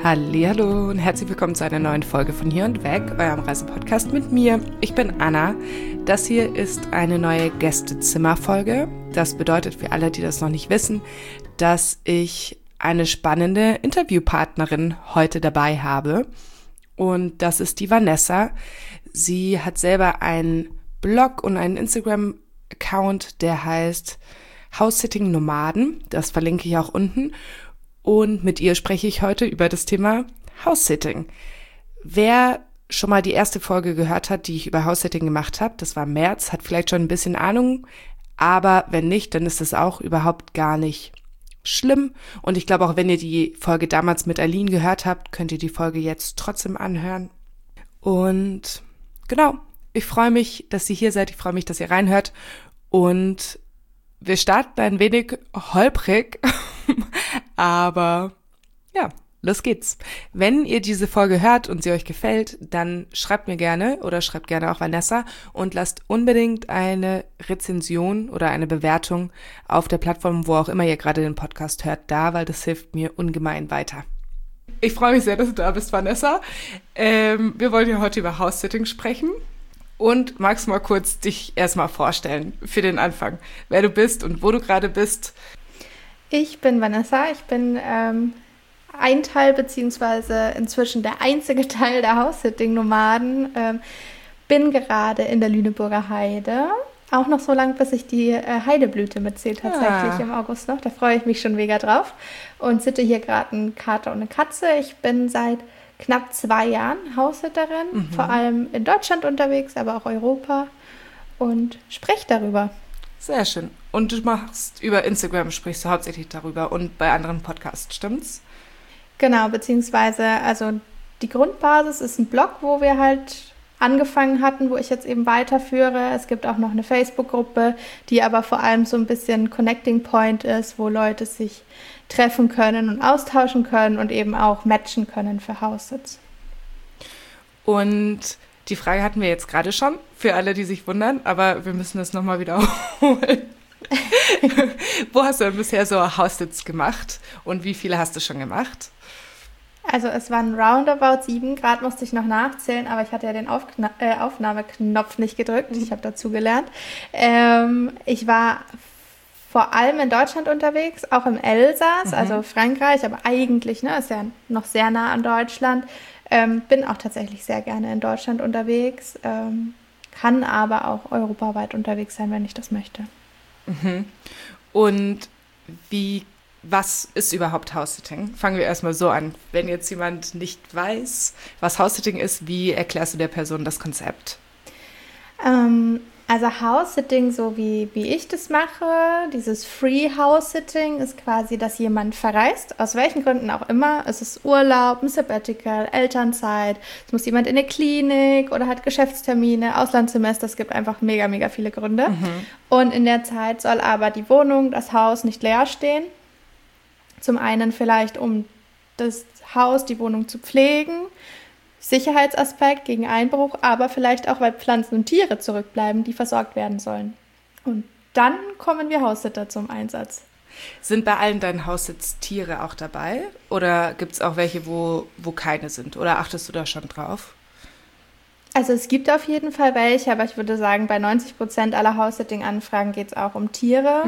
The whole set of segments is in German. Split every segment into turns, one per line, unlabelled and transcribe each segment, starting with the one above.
Hallihallo und herzlich willkommen zu einer neuen Folge von Hier und Weg, eurem Reisepodcast mit mir. Ich bin Anna. Das hier ist eine neue Gästezimmerfolge. Das bedeutet für alle, die das noch nicht wissen, dass ich eine spannende Interviewpartnerin heute dabei habe. Und das ist die Vanessa. Sie hat selber einen Blog und einen Instagram-Account, der heißt House-Sitting Nomaden. Das verlinke ich auch unten. Und mit ihr spreche ich heute über das Thema House-Sitting. Wer schon mal die erste Folge gehört hat, die ich über House-Sitting gemacht habe, das war im März, hat vielleicht schon ein bisschen Ahnung, aber wenn nicht, dann ist das auch überhaupt gar nicht schlimm. Und ich glaube auch, wenn ihr die Folge damals mit Aline gehört habt, könnt ihr die Folge jetzt trotzdem anhören. Und genau, ich freue mich, dass ihr hier seid, ich freue mich, dass ihr reinhört und wir starten ein wenig holprig, aber ja, los geht's. Wenn ihr diese Folge hört und sie euch gefällt, dann schreibt mir gerne oder schreibt gerne auch Vanessa und lasst unbedingt eine Rezension oder eine Bewertung auf der Plattform, wo auch immer ihr gerade den Podcast hört, da, weil das hilft mir ungemein weiter. Ich freue mich sehr, dass du da bist, Vanessa. Wir wollen ja heute über House-Sitting sprechen. Und magst du mal kurz dich erstmal vorstellen für den Anfang, wer du bist und wo du gerade bist?
Ich bin Vanessa, ich bin ein Teil beziehungsweise inzwischen der einzige Teil der House-Sitting-Nomaden. Bin gerade in der Lüneburger Heide, auch noch so lange, bis ich die Heideblüte mitzähle tatsächlich im August noch. Da freue ich mich schon mega drauf und sitte hier gerade einen Kater und eine Katze. Ich bin seit knapp 2 Jahren Haussitterin, vor allem in Deutschland unterwegs, aber auch Europa und spreche darüber.
Sehr schön. Und du machst über Instagram, sprichst du hauptsächlich darüber und bei anderen Podcasts, stimmt's?
Genau, beziehungsweise also die Grundbasis ist ein Blog, wo wir halt angefangen hatten, wo ich jetzt eben weiterführe. Es gibt auch noch eine Facebook-Gruppe, die aber vor allem so ein bisschen Connecting Point ist, wo Leute sich treffen können und austauschen können und eben auch matchen können für Haussitz.
Und die Frage hatten wir jetzt gerade schon, für alle, die sich wundern, aber wir müssen das nochmal wiederholen. Wo hast du denn bisher so Haussitz gemacht und wie viele hast du schon gemacht?
Also es waren roundabout 7, gerade musste ich noch nachzählen, aber ich hatte ja den Aufnahmeknopf nicht gedrückt, ich habe dazu gelernt. Ich war vor allem in Deutschland unterwegs, auch im Elsass, also Frankreich, aber eigentlich ist ja noch sehr nah an Deutschland. Bin auch tatsächlich sehr gerne in Deutschland unterwegs, kann aber auch europaweit unterwegs sein, wenn ich das möchte.
Und was ist überhaupt House-Sitting? Fangen wir erstmal so an. Wenn jetzt jemand nicht weiß, was House-Sitting ist, wie erklärst du der Person das Konzept?
Also House-Sitting, so wie ich das mache, dieses Free-House-Sitting ist quasi, dass jemand verreist, aus welchen Gründen auch immer. Es ist Urlaub, ein Sabbatical, Elternzeit, es muss jemand in eine Klinik oder hat Geschäftstermine, Auslandssemester, es gibt einfach mega, mega viele Gründe. Und in der Zeit soll aber die Wohnung, das Haus nicht leer stehen. Zum einen vielleicht, um das Haus, die Wohnung zu pflegen, Sicherheitsaspekt gegen Einbruch, aber vielleicht auch, weil Pflanzen und Tiere zurückbleiben, die versorgt werden sollen. Und dann kommen wir Haussitter zum Einsatz.
Sind bei allen deinen Haussitz Tiere auch dabei? Oder gibt es auch welche, wo keine sind? Oder achtest du da schon drauf?
Also es gibt auf jeden Fall welche, aber ich würde sagen, bei 90% aller House-Sitting-Anfragen geht es auch um Tiere.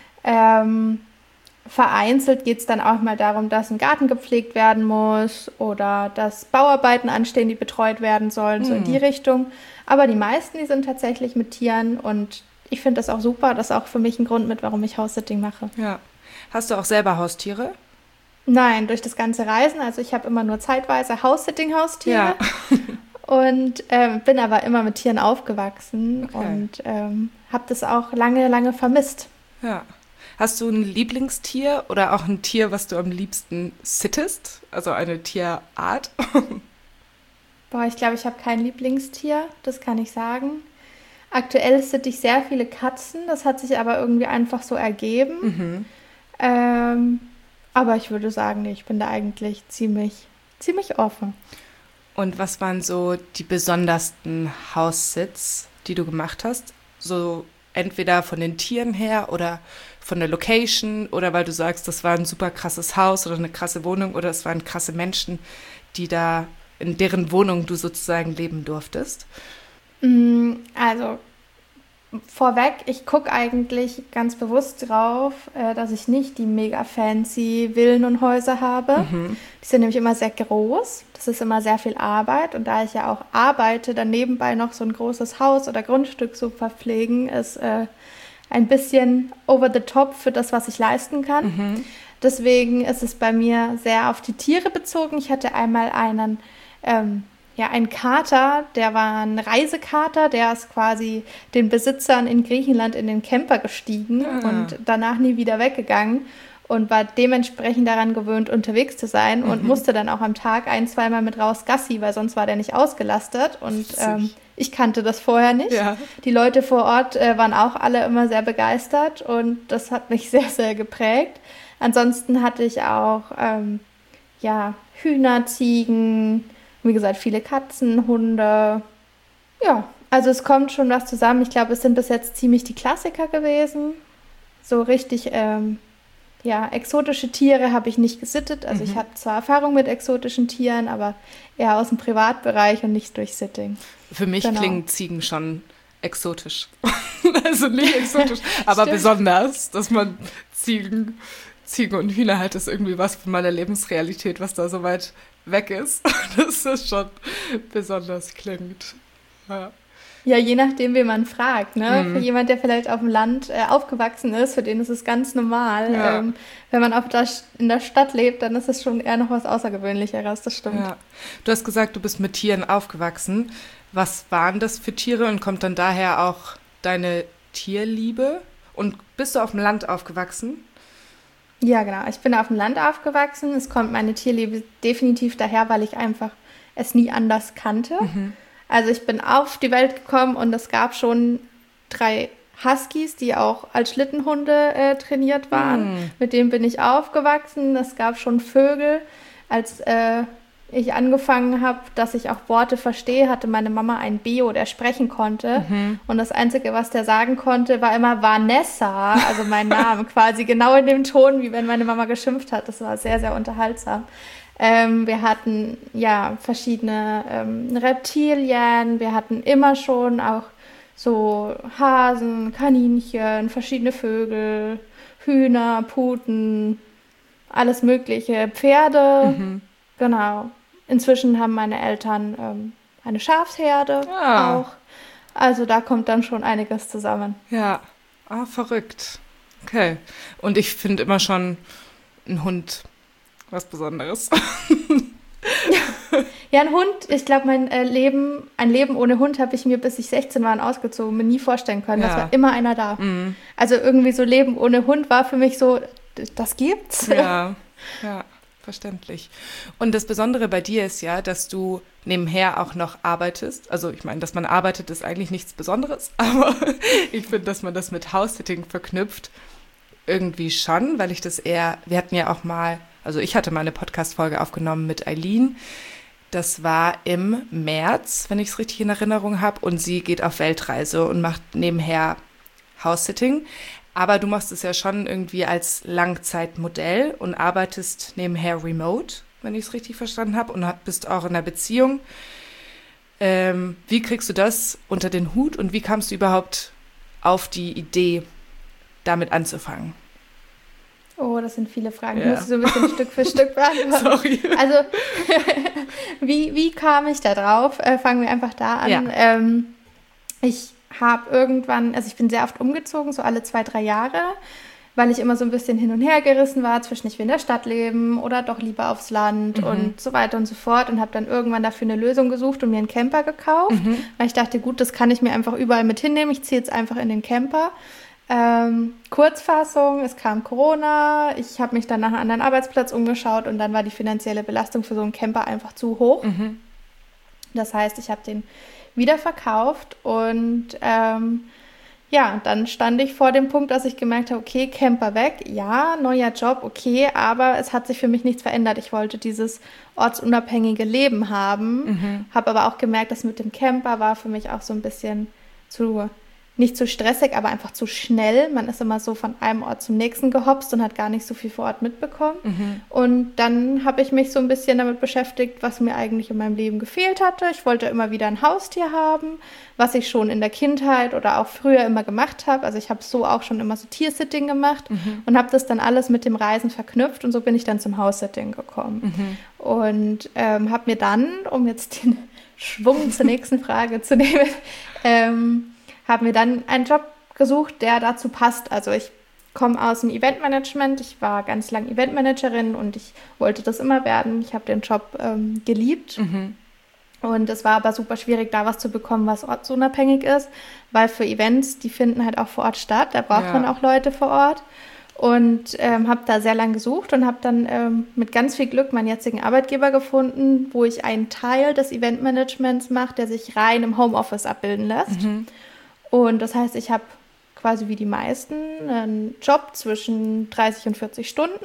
Vereinzelt geht es dann auch mal darum, dass ein Garten gepflegt werden muss oder dass Bauarbeiten anstehen, die betreut werden sollen, so in die Richtung. Aber die meisten, die sind tatsächlich mit Tieren und ich finde das auch super. Das ist auch für mich ein Grund mit, warum ich House-Sitting mache.
Ja. Hast du auch selber Haustiere?
Nein, durch das ganze Reisen. Also ich habe immer nur zeitweise House-Sitting-Haustiere und bin aber immer mit Tieren aufgewachsen und habe das auch lange, lange vermisst.
Ja. Hast du ein Lieblingstier oder auch ein Tier, was du am liebsten sittest? Also eine Tierart?
Boah, ich glaube, ich habe kein Lieblingstier, das kann ich sagen. Aktuell sitte ich sehr viele Katzen, das hat sich aber irgendwie einfach so ergeben. Aber ich würde sagen, nee, ich bin da eigentlich ziemlich offen.
Und was waren so die besondersten Haussitz, die du gemacht hast? So entweder von den Tieren her oder von der Location oder weil du sagst, das war ein super krasses Haus oder eine krasse Wohnung oder es waren krasse Menschen, die da in deren Wohnung du sozusagen leben durftest?
Also vorweg, ich gucke eigentlich ganz bewusst drauf, dass ich nicht die mega fancy Villen und Häuser habe. Die sind nämlich immer sehr groß. Das ist immer sehr viel Arbeit. Und da ich ja auch arbeite, dann nebenbei noch so ein großes Haus oder Grundstück zu verpflegen, ist ein bisschen over the top für das, was ich leisten kann. Deswegen ist es bei mir sehr auf die Tiere bezogen. Ich hatte einmal einen Kater, der war ein Reisekater, der ist quasi den Besitzern in Griechenland in den Camper gestiegen und danach nie wieder weggegangen und war dementsprechend daran gewöhnt, unterwegs zu sein und musste dann auch am Tag 1-2 Mal mit raus Gassi, weil sonst war der nicht ausgelastet und ich kannte das vorher nicht. Ja. Die Leute vor Ort waren auch alle immer sehr begeistert und das hat mich sehr, sehr geprägt. Ansonsten hatte ich auch Hühner, Ziegen, wie gesagt, viele Katzen, Hunde. Ja, also es kommt schon was zusammen. Ich glaube, es sind bis jetzt ziemlich die Klassiker gewesen. So richtig, exotische Tiere habe ich nicht gesittet. Also ich habe zwar Erfahrung mit exotischen Tieren, aber eher aus dem Privatbereich und nicht durch Sitting.
Für mich klingen Ziegen schon exotisch. Also nicht exotisch, aber besonders, dass man Ziegen und Hühner halt, ist irgendwie was von meiner Lebensrealität, was da so weit weg ist, dass das schon besonders klingt.
Ja, je nachdem, wen man fragt. Ne? Für jemand, der vielleicht auf dem Land aufgewachsen ist, für den ist es ganz normal. Ja. Wenn man in der Stadt lebt, dann ist es schon eher noch was Außergewöhnlicheres, das stimmt. Ja.
Du hast gesagt, du bist mit Tieren aufgewachsen. Was waren das für Tiere und kommt dann daher auch deine Tierliebe? Und bist du auf dem Land aufgewachsen?
Ja, genau. Ich bin auf dem Land aufgewachsen. Es kommt meine Tierliebe definitiv daher, weil ich einfach es nie anders kannte. Also ich bin auf die Welt gekommen und es gab schon 3 Huskies, die auch als Schlittenhunde trainiert waren. Mit denen bin ich aufgewachsen. Es gab schon Vögel. Als ich angefangen habe, dass ich auch Worte verstehe, hatte meine Mama einen Bio, der sprechen konnte. Und das Einzige, was der sagen konnte, war immer Vanessa, also mein Name, quasi genau in dem Ton, wie wenn meine Mama geschimpft hat. Das war sehr, sehr unterhaltsam. Wir hatten verschiedene Reptilien, wir hatten immer schon auch so Hasen, Kaninchen, verschiedene Vögel, Hühner, Puten, alles mögliche, Pferde, genau. Inzwischen haben meine Eltern eine Schafsherde auch, also da kommt dann schon einiges zusammen.
Ja, verrückt. Okay, und ich finde immer schon ein Hund was Besonderes.
Ja, ein Hund, ich glaube, ein Leben ohne Hund habe ich mir, bis ich 16 war, ausgezogen, mir nie vorstellen können. Ja. Das war immer einer da. Also irgendwie so Leben ohne Hund war für mich so, das gibt's.
Ja, verständlich. Und das Besondere bei dir ist ja, dass du nebenher auch noch arbeitest. Also ich meine, dass man arbeitet, ist eigentlich nichts Besonderes, aber ich finde, dass man das mit House-Sitting verknüpft, irgendwie schon, weil ich das wir hatten ja auch mal, also ich hatte mal eine Podcast-Folge aufgenommen mit Eileen. Das war im März, wenn ich es richtig in Erinnerung habe. Und sie geht auf Weltreise und macht nebenher House-Sitting. Aber du machst es ja schon irgendwie als Langzeitmodell und arbeitest nebenher remote, wenn ich es richtig verstanden habe. Und bist auch in einer Beziehung. Wie kriegst du das unter den Hut und wie kamst du überhaupt auf die Idee, damit anzufangen?
Oh, das sind viele Fragen. Ich muss so ein bisschen Stück für Stück beantworten.
Sorry.
Also, wie kam ich da drauf? Fangen wir einfach da an. Ja. Ich habe irgendwann, also ich bin sehr oft umgezogen, so alle 2-3 Jahre, weil ich immer so ein bisschen hin und her gerissen war, zwischen ich will in der Stadt leben oder doch lieber aufs Land und so weiter und so fort und habe dann irgendwann dafür eine Lösung gesucht und mir einen Camper gekauft, weil ich dachte, gut, das kann ich mir einfach überall mit hinnehmen. Ich ziehe jetzt einfach in den Camper. Kurzfassung, es kam Corona, ich habe mich dann nach einem anderen Arbeitsplatz umgeschaut und dann war die finanzielle Belastung für so einen Camper einfach zu hoch. Das heißt, ich habe den wieder verkauft und dann stand ich vor dem Punkt, dass ich gemerkt habe, okay, Camper weg, ja, neuer Job, okay, aber es hat sich für mich nichts verändert. Ich wollte dieses ortsunabhängige Leben haben, habe aber auch gemerkt, dass mit dem Camper war für mich auch so ein bisschen zu nicht zu stressig, aber einfach zu schnell. Man ist immer so von einem Ort zum nächsten gehopst und hat gar nicht so viel vor Ort mitbekommen. Und dann habe ich mich so ein bisschen damit beschäftigt, was mir eigentlich in meinem Leben gefehlt hatte. Ich wollte immer wieder ein Haustier haben, was ich schon in der Kindheit oder auch früher immer gemacht habe. Also ich habe so auch schon immer so Tiersitting gemacht und habe das dann alles mit dem Reisen verknüpft und so bin ich dann zum House-Sitting gekommen. Und habe mir dann, um jetzt den Schwung zur nächsten Frage zu nehmen, habe mir dann einen Job gesucht, der dazu passt. Also ich komme aus dem Eventmanagement. Ich war ganz lang Eventmanagerin und ich wollte das immer werden. Ich habe den Job geliebt. Und es war aber super schwierig, da was zu bekommen, was ortsunabhängig ist, weil für Events, die finden halt auch vor Ort statt. Da braucht man auch Leute vor Ort. Und habe da sehr lange gesucht und habe dann mit ganz viel Glück meinen jetzigen Arbeitgeber gefunden, wo ich einen Teil des Eventmanagements mache, der sich rein im Homeoffice abbilden lässt. Und das heißt, ich habe quasi wie die meisten einen Job zwischen 30 und 40 Stunden.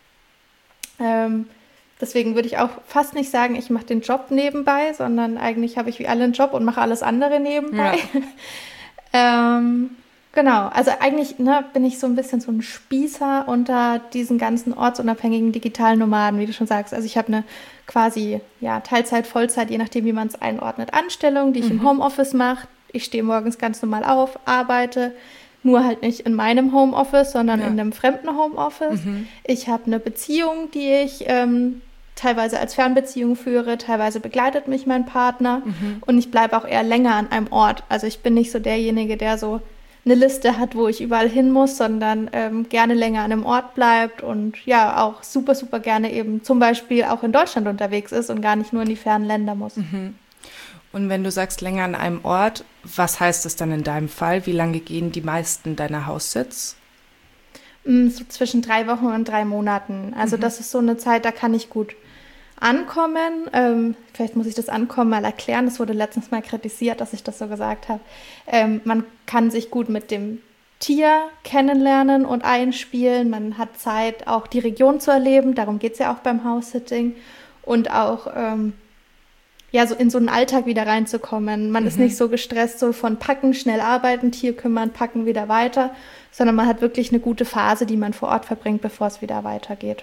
Deswegen würde ich auch fast nicht sagen, ich mache den Job nebenbei, sondern eigentlich habe ich wie alle einen Job und mache alles andere nebenbei. Ja. Genau, also eigentlich bin ich so ein bisschen so ein Spießer unter diesen ganzen ortsunabhängigen digitalen Nomaden, wie du schon sagst. Also ich habe eine quasi Teilzeit, Vollzeit, je nachdem, wie man es einordnet, Anstellung, die ich im Homeoffice mache. Ich stehe morgens ganz normal auf, arbeite, nur halt nicht in meinem Homeoffice, sondern in einem fremden Homeoffice. Ich habe eine Beziehung, die ich teilweise als Fernbeziehung führe, teilweise begleitet mich mein Partner und ich bleibe auch eher länger an einem Ort. Also ich bin nicht so derjenige, der so eine Liste hat, wo ich überall hin muss, sondern gerne länger an einem Ort bleibt und ja auch super, super gerne eben zum Beispiel auch in Deutschland unterwegs ist und gar nicht nur in die fernen Länder muss.
Und wenn du sagst, länger an einem Ort, was heißt das dann in deinem Fall? Wie lange gehen die meisten deiner Haussitz?
So zwischen 3 Wochen und 3 Monaten. Also das ist so eine Zeit, da kann ich gut ankommen. Vielleicht muss ich das Ankommen mal erklären. Das wurde letztens mal kritisiert, dass ich das so gesagt habe. Man kann sich gut mit dem Tier kennenlernen und einspielen. Man hat Zeit, auch die Region zu erleben. Darum geht es ja auch beim House-Sitting. Und auch so in so einen Alltag wieder reinzukommen. Man ist nicht so gestresst, so von packen, schnell arbeiten, Tier kümmern, packen, wieder weiter, sondern man hat wirklich eine gute Phase, die man vor Ort verbringt, bevor es wieder weitergeht.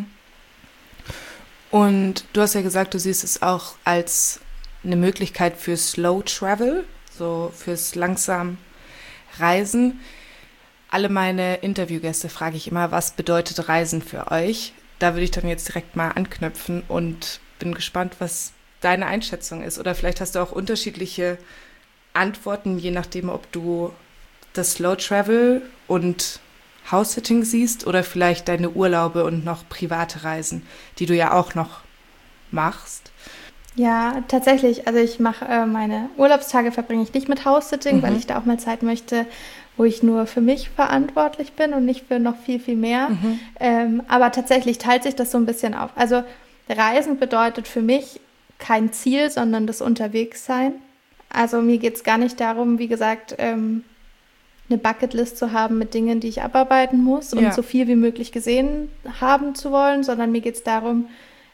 Und du hast ja gesagt, du siehst es auch als eine Möglichkeit für Slow Travel, so fürs langsam Reisen. Alle meine Interviewgäste frage ich immer, was bedeutet Reisen für euch? Da würde ich dann jetzt direkt mal anknüpfen und bin gespannt, was deine Einschätzung ist. Oder vielleicht hast du auch unterschiedliche Antworten, je nachdem, ob du das Slow Travel und House-Sitting siehst oder vielleicht deine Urlaube und noch private Reisen, die du ja auch noch machst.
Ja, tatsächlich. Also ich mache meine Urlaubstage verbringe ich nicht mit House-Sitting, weil ich da auch mal Zeit möchte, wo ich nur für mich verantwortlich bin und nicht für noch viel, viel mehr. Aber tatsächlich teilt sich das so ein bisschen auf. Also Reisen bedeutet für mich kein Ziel, sondern das Unterwegssein. Also mir geht es gar nicht darum, wie gesagt, eine Bucketlist zu haben mit Dingen, die ich abarbeiten muss und so viel wie möglich gesehen haben zu wollen, sondern mir geht es darum,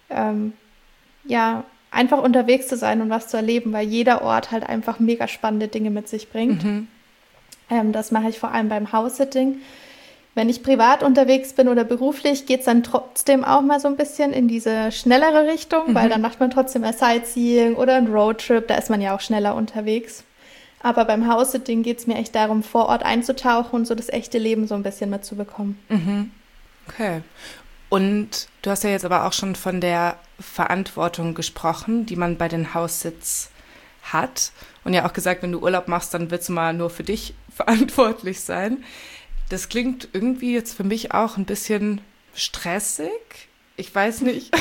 einfach unterwegs zu sein und was zu erleben, weil jeder Ort halt einfach mega spannende Dinge mit sich bringt. Das mache ich vor allem beim House-Sitting. Wenn ich privat unterwegs bin oder beruflich, geht es dann trotzdem auch mal so ein bisschen in diese schnellere Richtung, weil dann macht man trotzdem ein Sightseeing oder ein Roadtrip, da ist man ja auch schneller unterwegs. Aber beim House-Sitting geht es mir echt darum, vor Ort einzutauchen und so das echte Leben so ein bisschen mitzubekommen.
Okay. Und du hast ja jetzt aber auch schon von der Verantwortung gesprochen, die man bei den House-Sits hat. Und ja auch gesagt, wenn du Urlaub machst, dann willst du mal nur für dich verantwortlich sein. Das klingt irgendwie jetzt für mich auch ein bisschen stressig. Ich weiß nicht.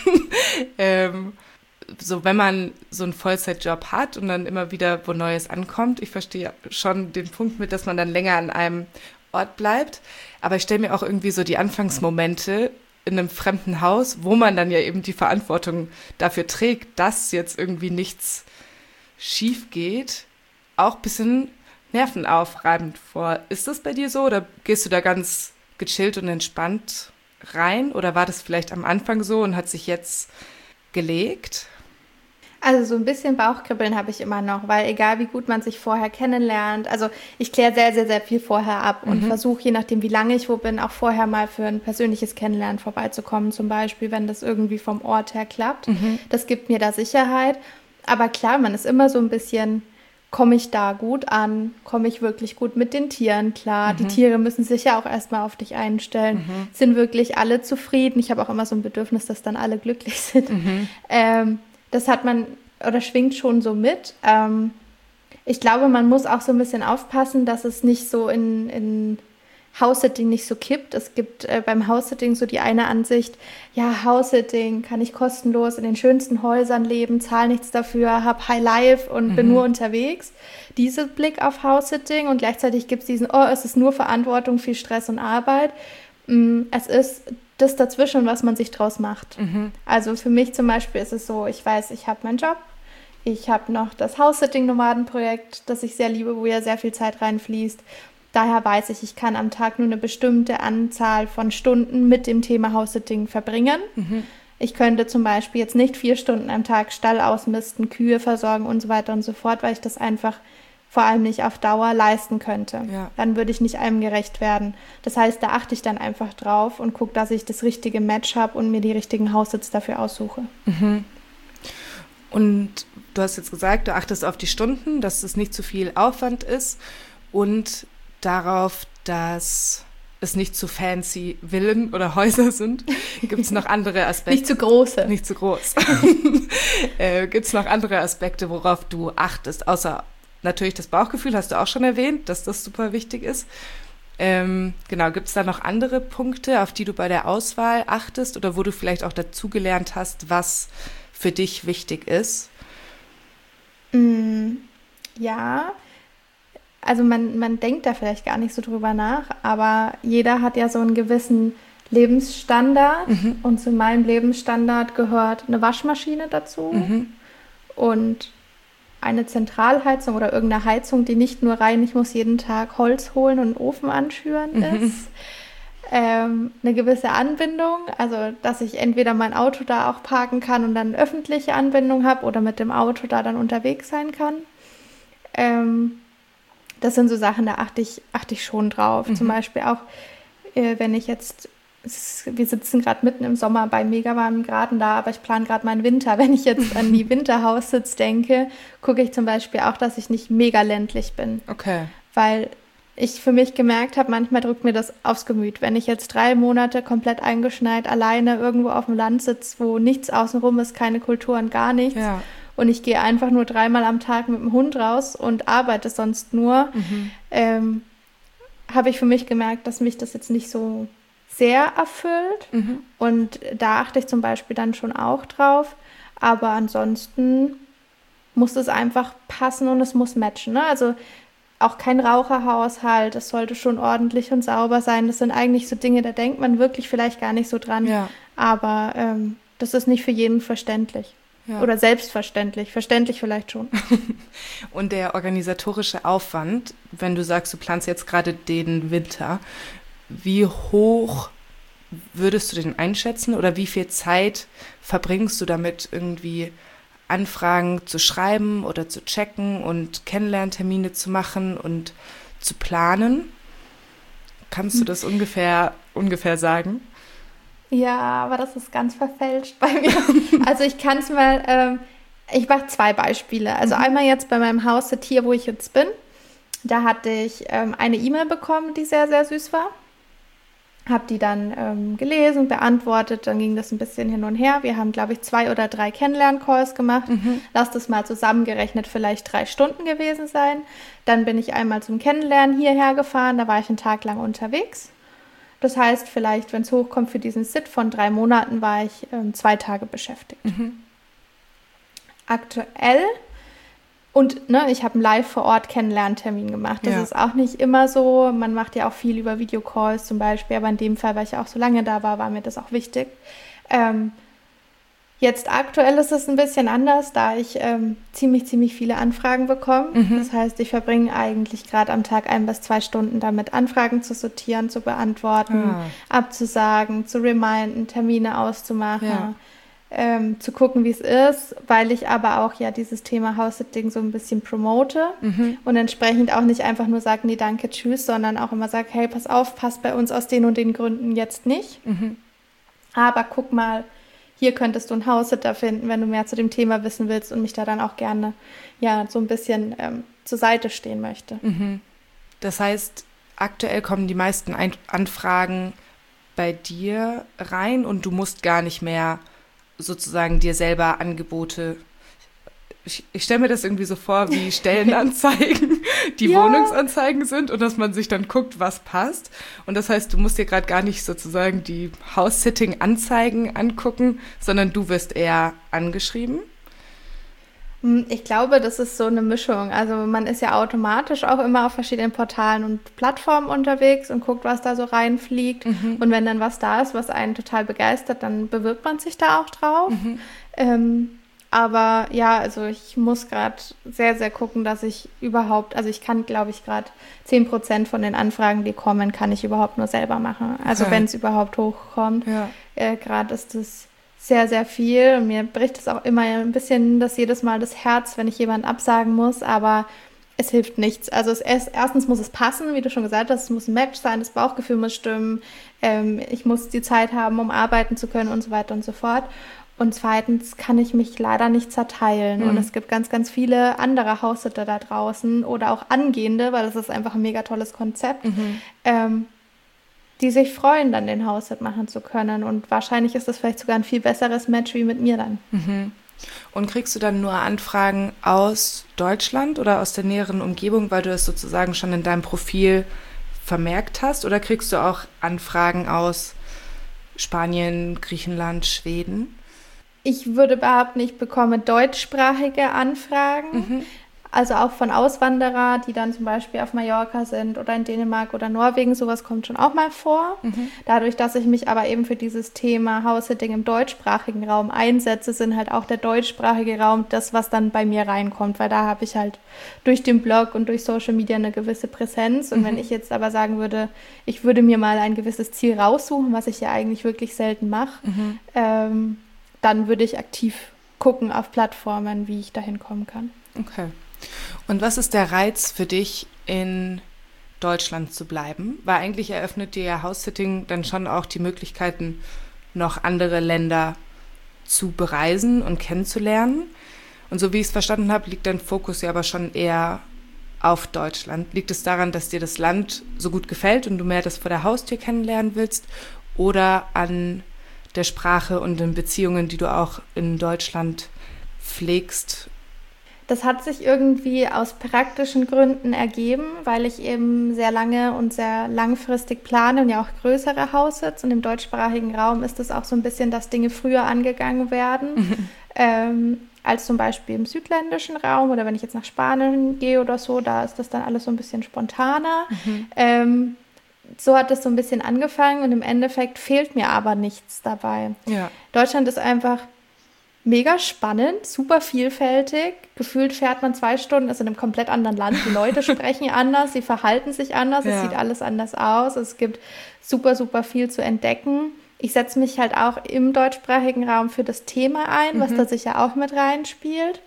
So, wenn man so einen Vollzeitjob hat und dann immer wieder wo Neues ankommt. Ich verstehe schon den Punkt mit, dass man dann länger an einem Ort bleibt. Aber ich stelle mir auch irgendwie so die Anfangsmomente in einem fremden Haus, wo man dann ja eben die Verantwortung dafür trägt, dass jetzt irgendwie nichts schief geht, auch ein bisschen nervenaufreibend vor. Ist das bei dir so oder gehst du da ganz gechillt und entspannt rein? Oder war das vielleicht am Anfang so und hat sich jetzt gelegt?
Also so ein bisschen Bauchkribbeln habe ich immer noch, weil egal wie gut man sich vorher kennenlernt, also ich kläre sehr, sehr, sehr viel vorher ab und versuche, je nachdem wie lange ich wo bin, auch vorher mal für ein persönliches Kennenlernen vorbeizukommen, zum Beispiel, wenn das irgendwie vom Ort her klappt. Das gibt mir da Sicherheit. Aber klar, man ist immer so ein bisschen, komme ich da gut an, komme ich wirklich gut mit den Tieren klar. Die Tiere müssen sich ja auch erstmal auf dich einstellen. Sind wirklich alle zufrieden? Ich habe auch immer so ein Bedürfnis, dass dann alle glücklich sind. Das hat man oder schwingt schon so mit. Ich glaube, man muss auch so ein bisschen aufpassen, dass es nicht so in House-Sitting nicht so kippt. Es gibt beim House-Sitting so die eine Ansicht, ja, House-Sitting kann ich kostenlos in den schönsten Häusern leben, zahle nichts dafür, habe High Life und bin nur unterwegs. Dieser Blick auf House-Sitting und gleichzeitig gibt es diesen, oh, es ist nur Verantwortung, viel Stress und Arbeit. Es ist das dazwischen, was man sich draus macht. Also für mich zum Beispiel ist es so, ich weiß, ich habe meinen Job, ich habe noch das House-Sitting-Nomaden-Projekt, das ich sehr liebe, wo ja sehr viel Zeit reinfließt. Daher weiß ich, ich kann am Tag nur eine bestimmte Anzahl von Stunden mit dem Thema House-Sitting verbringen. Ich könnte zum Beispiel jetzt nicht 4 Stunden am Tag Stall ausmisten, Kühe versorgen und so weiter und so fort, weil ich das einfach vor allem nicht auf Dauer leisten könnte. Ja. Dann würde ich nicht allem gerecht werden. Das heißt, da achte ich dann einfach drauf und gucke, dass ich das richtige Match habe und mir die richtigen Haussitz dafür aussuche.
Und du hast jetzt gesagt, du achtest auf die Stunden, dass es nicht zu viel Aufwand ist und darauf, dass es nicht zu fancy Villen oder Häuser sind. Gibt es noch andere Aspekte?
Nicht zu große.
Nicht zu groß. Gibt es noch andere Aspekte, worauf du achtest, außer natürlich das Bauchgefühl, hast du auch schon erwähnt, dass das super wichtig ist. Genau, gibt es da noch andere Punkte, auf die du bei der Auswahl achtest oder wo du vielleicht auch dazugelernt hast, was für dich wichtig ist?
Ja, also man denkt da vielleicht gar nicht so drüber nach, aber jeder hat ja so einen gewissen Lebensstandard und zu meinem Lebensstandard gehört eine Waschmaschine dazu und eine Zentralheizung oder irgendeine Heizung, die nicht nur rein, ich muss jeden Tag Holz holen und einen Ofen anschüren ist. Eine gewisse Anbindung, also dass ich entweder mein Auto da auch parken kann und dann öffentliche Anbindung habe oder mit dem Auto da dann unterwegs sein kann. Das sind so Sachen, da achte ich schon drauf. Zum Beispiel auch, wenn ich jetzt, wir sitzen gerade mitten im Sommer bei mega warmen Graden da, aber ich plane gerade meinen Winter. Wenn ich jetzt an die Winterhaussitz denke, gucke ich zum Beispiel auch, dass ich nicht mega ländlich bin.
Okay.
Weil ich für mich gemerkt habe, manchmal drückt mir das aufs Gemüt. Wenn ich jetzt 3 Monate komplett eingeschneit, alleine irgendwo auf dem Land sitze, wo nichts außenrum ist, keine Kultur und gar nichts, und ich gehe einfach nur 3-mal am Tag mit dem Hund raus und arbeite sonst nur, habe ich für mich gemerkt, dass mich das jetzt nicht so sehr erfüllt. Und da achte ich zum Beispiel dann schon auch drauf. Aber ansonsten muss es einfach passen und es muss matchen. Ne? Also auch kein Raucherhaushalt, es sollte schon ordentlich und sauber sein. Das sind eigentlich so Dinge, da denkt man wirklich vielleicht gar nicht so dran. Ja. Aber das ist nicht für jeden verständlich. Ja. Oder selbstverständlich. Verständlich vielleicht schon.
Und der organisatorische Aufwand, wenn du sagst, du planst jetzt gerade den Winter, wie hoch würdest du den einschätzen oder wie viel Zeit verbringst du damit, irgendwie Anfragen zu schreiben oder zu checken und Kennenlerntermine zu machen und zu planen? Kannst du das ungefähr sagen?
Ja, aber das ist ganz verfälscht bei mir. Also ich kann es mal, ich mache 2 Beispiele. Also einmal jetzt bei meinem Haus, hier, wo ich jetzt bin, da hatte ich eine E-Mail bekommen, die sehr, sehr süß war. Habe die dann gelesen, beantwortet, dann ging das ein bisschen hin und her. Wir haben, glaube ich, 2 oder 3 Kennenlern-Calls gemacht. Lass das mal zusammengerechnet vielleicht 3 Stunden gewesen sein. Dann bin ich einmal zum Kennenlernen hierher gefahren, da war ich einen Tag lang unterwegs. Das heißt, vielleicht, wenn es hochkommt für diesen Sit von 3 Monaten, war ich 2 Tage beschäftigt. Aktuell, und ne, ich habe einen Live-vor-Ort-Kennenlerntermin gemacht. Das ist auch nicht immer so. Man macht ja auch viel über Videocalls zum Beispiel, aber in dem Fall, weil ich auch so lange da war, war mir das auch wichtig. Jetzt aktuell ist es ein bisschen anders, da ich ziemlich viele Anfragen bekomme. Das heißt, ich verbringe eigentlich gerade am Tag 1 bis 2 Stunden damit, Anfragen zu sortieren, zu beantworten, abzusagen, zu reminden, Termine auszumachen. zu gucken, wie es ist, weil ich aber auch ja dieses Thema House-Sitting so ein bisschen promote und entsprechend auch nicht einfach nur sage, nee, danke, tschüss, sondern auch immer sage, hey, pass auf, passt bei uns aus den und den Gründen jetzt nicht. Aber guck mal, hier könntest du einen House-Sitter finden, wenn du mehr zu dem Thema wissen willst und mich da dann auch gerne ja so ein bisschen zur Seite stehen möchte.
Das heißt, aktuell kommen die meisten Anfragen bei dir rein und du musst gar nicht mehr sozusagen dir selber Angebote. Ich stelle mir das irgendwie so vor, wie Stellenanzeigen, die Wohnungsanzeigen sind und dass man sich dann guckt, was passt. Und das heißt, du musst dir gerade gar nicht sozusagen die House-Sitting-Anzeigen angucken, sondern du wirst eher angeschrieben.
Ich glaube, das ist so eine Mischung. Also man ist ja automatisch auch immer auf verschiedenen Portalen und Plattformen unterwegs und guckt, was da so reinfliegt. Und wenn dann was da ist, was einen total begeistert, dann bewirbt man sich da auch drauf. Aber ja, also ich muss gerade sehr, sehr gucken, dass ich überhaupt, also ich kann, glaube ich, gerade 10% von den Anfragen, die kommen, kann ich überhaupt nur selber machen. Also wenn es überhaupt hochkommt. Gerade ist das sehr, sehr viel. Und mir bricht es auch immer ein bisschen jedes Mal das Herz, wenn ich jemanden absagen muss, aber es hilft nichts. Also erstens muss es passen, wie du schon gesagt hast, es muss ein Match sein, das Bauchgefühl muss stimmen, ich muss die Zeit haben, um arbeiten zu können und so weiter und so fort. Und zweitens kann ich mich leider nicht zerteilen. Und es gibt ganz, ganz viele andere House-Sitter da draußen oder auch angehende, weil das ist einfach ein mega tolles Konzept, die sich freuen, dann den House-Sit machen zu können. Und wahrscheinlich ist das vielleicht sogar ein viel besseres Match wie mit mir dann.
Und kriegst du dann nur Anfragen aus Deutschland oder aus der näheren Umgebung, weil du das sozusagen schon in deinem Profil vermerkt hast? Oder kriegst du auch Anfragen aus Spanien, Griechenland, Schweden?
Ich würde behaupten, ich bekomme deutschsprachige Anfragen. Also auch von Auswanderer, die dann zum Beispiel auf Mallorca sind oder in Dänemark oder Norwegen, sowas kommt schon auch mal vor. Dadurch, dass ich mich aber eben für dieses Thema House-Sitting im deutschsprachigen Raum einsetze, sind halt auch der deutschsprachige Raum das, was dann bei mir reinkommt, weil da habe ich halt durch den Blog und durch Social Media eine gewisse Präsenz. Und wenn ich jetzt aber sagen würde, ich würde mir mal ein gewisses Ziel raussuchen, was ich ja eigentlich wirklich selten mache, dann würde ich aktiv gucken auf Plattformen, wie ich da hinkommen kann.
Okay. Und was ist der Reiz für dich, in Deutschland zu bleiben? Weil eigentlich eröffnet dir ja House-Sitting dann schon auch die Möglichkeiten, noch andere Länder zu bereisen und kennenzulernen. Und so wie ich es verstanden habe, liegt dein Fokus ja aber schon eher auf Deutschland. Liegt es daran, dass dir das Land so gut gefällt und du mehr das vor der Haustür kennenlernen willst? Oder an der Sprache und den Beziehungen, die du auch in Deutschland pflegst?
Das hat sich irgendwie aus praktischen Gründen ergeben, weil ich eben sehr lange und sehr langfristig plane und ja auch größere House-Sits. Und im deutschsprachigen Raum ist es auch so ein bisschen, dass Dinge früher angegangen werden, als zum Beispiel im südländischen Raum oder wenn ich jetzt nach Spanien gehe oder so, da ist das dann alles so ein bisschen spontaner. So hat es so ein bisschen angefangen und im Endeffekt fehlt mir aber nichts dabei.
Ja.
Deutschland ist einfach mega spannend, super vielfältig. Gefühlt fährt man 2 Stunden, ist in einem komplett anderen Land. Die Leute sprechen anders, sie verhalten sich anders, es sieht alles anders aus. Es gibt super, super viel zu entdecken. Ich setze mich halt auch im deutschsprachigen Raum für das Thema ein, was da sicher auch mit reinspielt.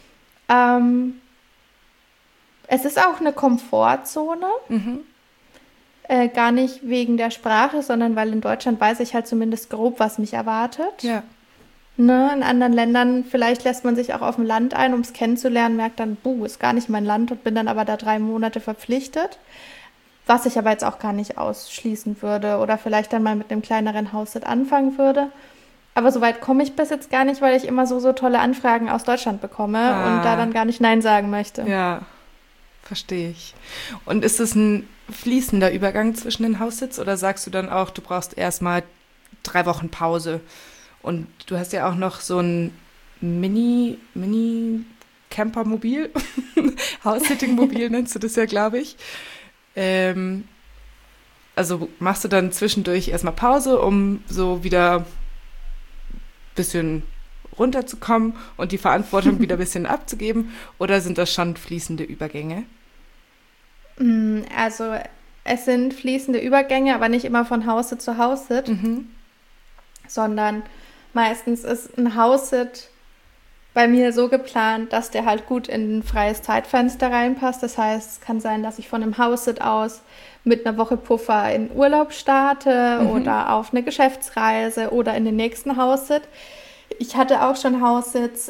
Es ist auch eine Komfortzone. Gar nicht wegen der Sprache, sondern weil in Deutschland weiß ich halt zumindest grob, was mich erwartet.
Ja.
Ne, in anderen Ländern, vielleicht lässt man sich auch auf dem Land ein, um es kennenzulernen, merkt dann, ist gar nicht mein Land und bin dann aber da 3 Monate verpflichtet. Was ich aber jetzt auch gar nicht ausschließen würde oder vielleicht dann mal mit einem kleineren House-Sit anfangen würde. Aber so weit komme ich bis jetzt gar nicht, weil ich immer so tolle Anfragen aus Deutschland bekomme und da dann gar nicht Nein sagen möchte.
Ja, verstehe ich. Und ist es ein fließender Übergang zwischen den House-Sits oder sagst du dann auch, du brauchst erstmal 3 Wochen Pause? Und du hast ja auch noch so ein Mini-Campermobil, House-Sitting-Mobil nennst du das ja, glaube ich. Also machst du dann zwischendurch erstmal Pause, um so wieder ein bisschen runterzukommen und die Verantwortung wieder ein bisschen abzugeben? Oder sind das schon fließende Übergänge?
Also es sind fließende Übergänge, aber nicht immer von House-Sit zu House-Sit, sondern Meistens ist ein House-Sit bei mir so geplant, dass der halt gut in ein freies Zeitfenster reinpasst. Das heißt, es kann sein, dass ich von einem House-Sit aus mit einer Woche Puffer in Urlaub starte oder auf eine Geschäftsreise oder in den nächsten House-Sit. Ich hatte auch schon House-Sits,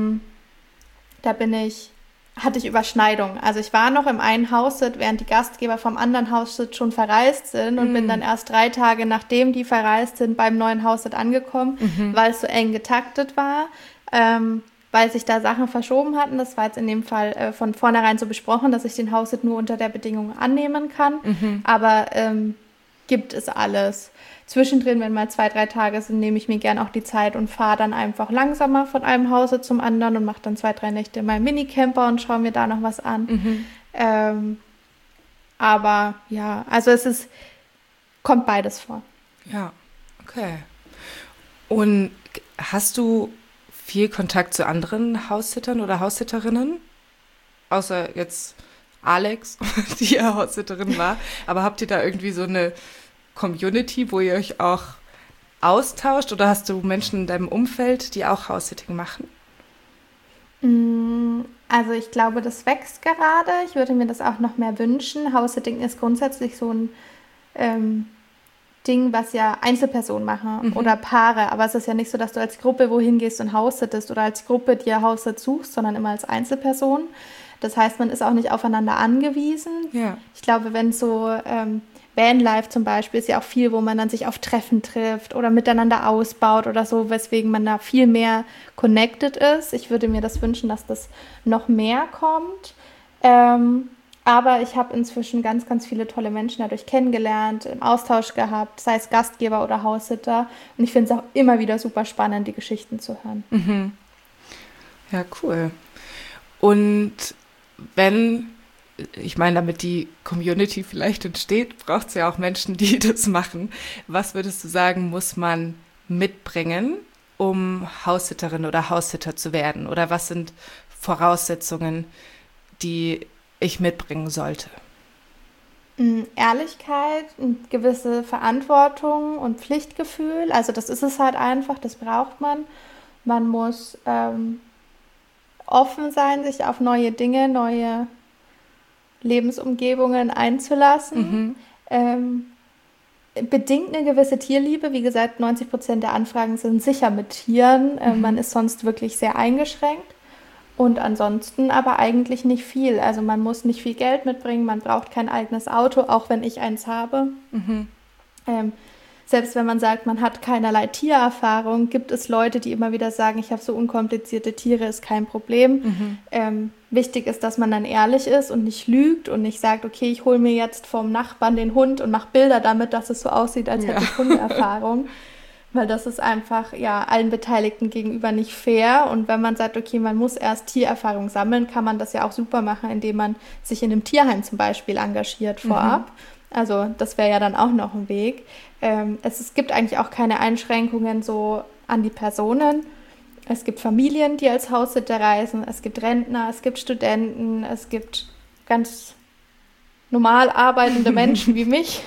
hatte ich Überschneidung. Also ich war noch im einen House-Sit, während die Gastgeber vom anderen House-Sit schon verreist sind und bin dann erst 3 Tage, nachdem die verreist sind, beim neuen House-Sit angekommen, weil es so eng getaktet war, weil sich da Sachen verschoben hatten. Das war jetzt in dem Fall von vornherein so besprochen, dass ich den House-Sit nur unter der Bedingung annehmen kann. Aber gibt es alles. Zwischendrin, wenn mal 2, 3 Tage sind, nehme ich mir gern auch die Zeit und fahre dann einfach langsamer von einem Hause zum anderen und mache dann 2, 3 Nächte in meinem Minicamper und schaue mir da noch was an. Aber ja, also kommt beides vor.
Ja, okay. Und hast du viel Kontakt zu anderen Haussittern oder Haussitterinnen? Außer jetzt Alex, die ja Haussitterin war. Aber habt ihr da irgendwie so eine Community, wo ihr euch auch austauscht? Oder hast du Menschen in deinem Umfeld, die auch House-Sitting machen?
Also ich glaube, das wächst gerade. Ich würde mir das auch noch mehr wünschen. House-Sitting ist grundsätzlich so ein Ding, was ja Einzelpersonen machen oder Paare. Aber es ist ja nicht so, dass du als Gruppe wohin gehst und House-Sittest oder als Gruppe dir House-Sit suchst, sondern immer als Einzelperson. Das heißt, man ist auch nicht aufeinander angewiesen. Ja. Ich glaube, wenn so Vanlife zum Beispiel ist ja auch viel, wo man dann sich auf Treffen trifft oder miteinander ausbaut oder so, weswegen man da viel mehr connected ist. Ich würde mir das wünschen, dass das noch mehr kommt. Aber ich habe inzwischen ganz, ganz viele tolle Menschen dadurch kennengelernt, im Austausch gehabt, sei es Gastgeber oder Haussitter. Und ich finde es auch immer wieder super spannend, die Geschichten zu hören.
Ja, cool. Und ich meine, damit die Community vielleicht entsteht, braucht es ja auch Menschen, die das machen. Was würdest du sagen, muss man mitbringen, um Haussitterin oder Haussitter zu werden? Oder was sind Voraussetzungen, die ich mitbringen sollte?
Ehrlichkeit, eine gewisse Verantwortung und Pflichtgefühl. Also das ist es halt einfach, das braucht man. Man muss offen sein, sich auf neue Dinge, neue Lebensumgebungen einzulassen. Bedingt eine gewisse Tierliebe. Wie gesagt, 90% der Anfragen sind sicher mit Tieren. Man ist sonst wirklich sehr eingeschränkt. Und ansonsten aber eigentlich nicht viel. Also man muss nicht viel Geld mitbringen, man braucht kein eigenes Auto, auch wenn ich eins habe. Selbst wenn man sagt, man hat keinerlei Tiererfahrung, gibt es Leute, die immer wieder sagen, ich habe so unkomplizierte Tiere, ist kein Problem. Wichtig ist, dass man dann ehrlich ist und nicht lügt und nicht sagt, okay, ich hole mir jetzt vom Nachbarn den Hund und mache Bilder damit, dass es so aussieht, als hätte ich Hundeerfahrung. Weil das ist einfach allen Beteiligten gegenüber nicht fair. Und wenn man sagt, okay, man muss erst Tiererfahrung sammeln, kann man das ja auch super machen, indem man sich in einem Tierheim zum Beispiel engagiert vorab. Also das wäre ja dann auch noch ein Weg. Es gibt eigentlich auch keine Einschränkungen so an die Personen. Es gibt Familien, die als Haussitter reisen. Es gibt Rentner, es gibt Studenten, es gibt ganz normal arbeitende Menschen wie mich.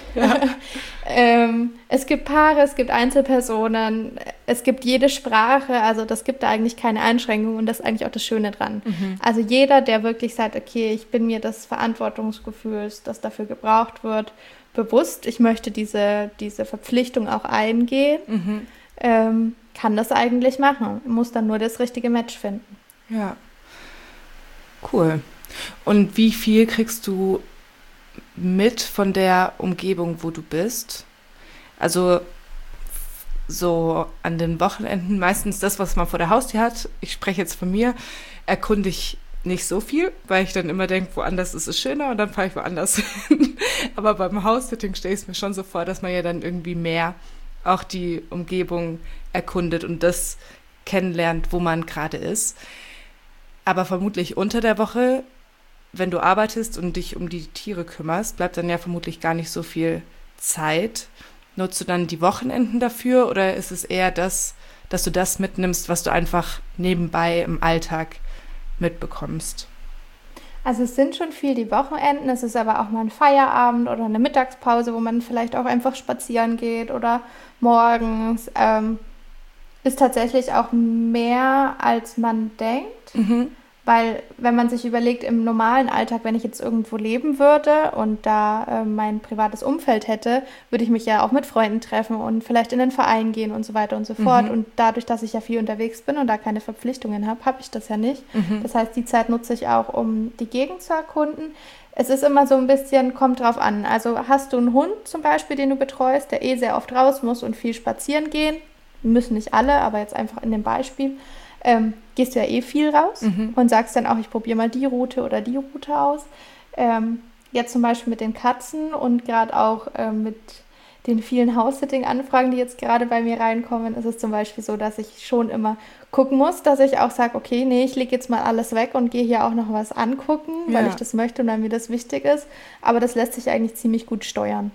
Es gibt Paare, es gibt Einzelpersonen, es gibt jede Sprache, also das gibt da eigentlich keine Einschränkungen und das ist eigentlich auch das Schöne dran. Also jeder, der wirklich sagt, okay, ich bin mir des Verantwortungsgefühls, das dafür gebraucht wird, bewusst, ich möchte diese Verpflichtung auch eingehen, kann das eigentlich machen, muss dann nur das richtige Match finden.
Ja, cool. Und wie viel kriegst du mit von der Umgebung, wo du bist? Also so an den Wochenenden, meistens das, was man vor der Haustür hat, ich spreche jetzt von mir, erkunde ich nicht so viel, weil ich dann immer denke, woanders ist es schöner und dann fahre ich woanders hin. Aber beim House-Sitting stelle ich es mir schon so vor, dass man ja dann irgendwie mehr auch die Umgebung erkundet und das kennenlernt, wo man gerade ist. Aber vermutlich unter der Woche, wenn du arbeitest und dich um die Tiere kümmerst, bleibt dann ja vermutlich gar nicht so viel Zeit. Nutzt du dann die Wochenenden dafür oder ist es eher das, dass du das mitnimmst, was du einfach nebenbei im Alltag mitbekommst?
Also es sind schon viel die Wochenenden, es ist aber auch mal ein Feierabend oder eine Mittagspause, wo man vielleicht auch einfach spazieren geht oder morgens. Ist tatsächlich auch mehr, als man denkt. Weil wenn man sich überlegt, im normalen Alltag, wenn ich jetzt irgendwo leben würde und da mein privates Umfeld hätte, würde ich mich ja auch mit Freunden treffen und vielleicht in den Verein gehen und so weiter und so fort. Und dadurch, dass ich ja viel unterwegs bin und da keine Verpflichtungen habe, habe ich das ja nicht. Das heißt, die Zeit nutze ich auch, um die Gegend zu erkunden. Es ist immer so ein bisschen, kommt drauf an. Also hast du einen Hund zum Beispiel, den du betreust, der sehr oft raus muss und viel spazieren gehen, müssen nicht alle, aber jetzt einfach in dem Beispiel, gehst du ja viel raus und sagst dann auch, ich probiere mal die Route oder die Route aus. Jetzt zum Beispiel mit den Katzen und gerade auch mit den vielen House-Sitting-Anfragen, die jetzt gerade bei mir reinkommen, ist es zum Beispiel so, dass ich schon immer gucken muss, dass ich auch sage, okay, nee, ich lege jetzt mal alles weg und gehe hier auch noch was angucken, weil ich das möchte und weil mir das wichtig ist. Aber das lässt sich eigentlich ziemlich gut steuern.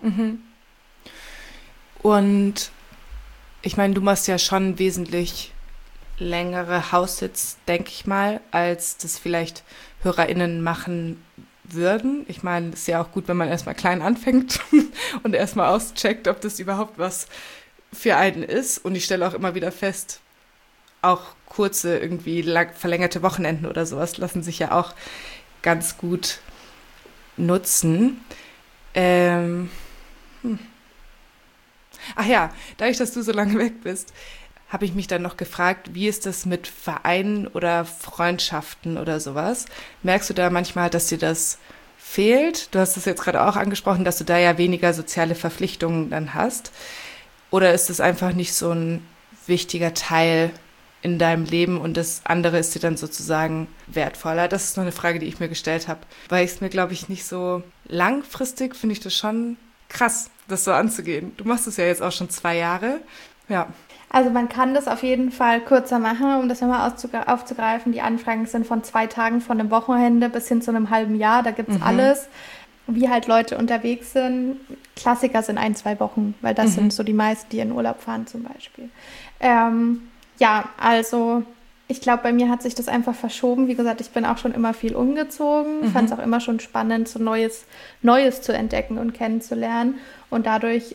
Und ich meine, du machst ja schon wesentlich längere House-Sits, denke ich mal, als das vielleicht HörerInnen machen würden. Ich meine, es ist ja auch gut, wenn man erstmal klein anfängt und erstmal auscheckt, ob das überhaupt was für einen ist. Und ich stelle auch immer wieder fest, auch kurze, irgendwie verlängerte Wochenenden oder sowas lassen sich ja auch ganz gut nutzen. Ach ja, dadurch, dass du so lange weg bist, habe ich mich dann noch gefragt, wie ist das mit Vereinen oder Freundschaften oder sowas? Merkst du da manchmal, dass dir das fehlt? Du hast es jetzt gerade auch angesprochen, dass du da ja weniger soziale Verpflichtungen dann hast. Oder ist es einfach nicht so ein wichtiger Teil in deinem Leben und das andere ist dir dann sozusagen wertvoller? Das ist noch eine Frage, die ich mir gestellt habe. Weil ich es mir, glaube ich, nicht so langfristig, finde ich das schon krass, das so anzugehen. Du machst es ja jetzt auch schon 2 Jahre. Ja.
Also man kann das auf jeden Fall kürzer machen, um das nochmal aufzugreifen. Die Anfragen sind von 2 Tagen, von einem Wochenende bis hin zu einem halben Jahr. Da gibt es alles, wie halt Leute unterwegs sind. Klassiker sind 1-2 Wochen, weil das sind so die meisten, die in Urlaub fahren zum Beispiel. Ja, also ich glaube, bei mir hat sich das einfach verschoben. Wie gesagt, ich bin auch schon immer viel umgezogen, fand es auch immer schon spannend, so Neues zu entdecken und kennenzulernen. Und dadurch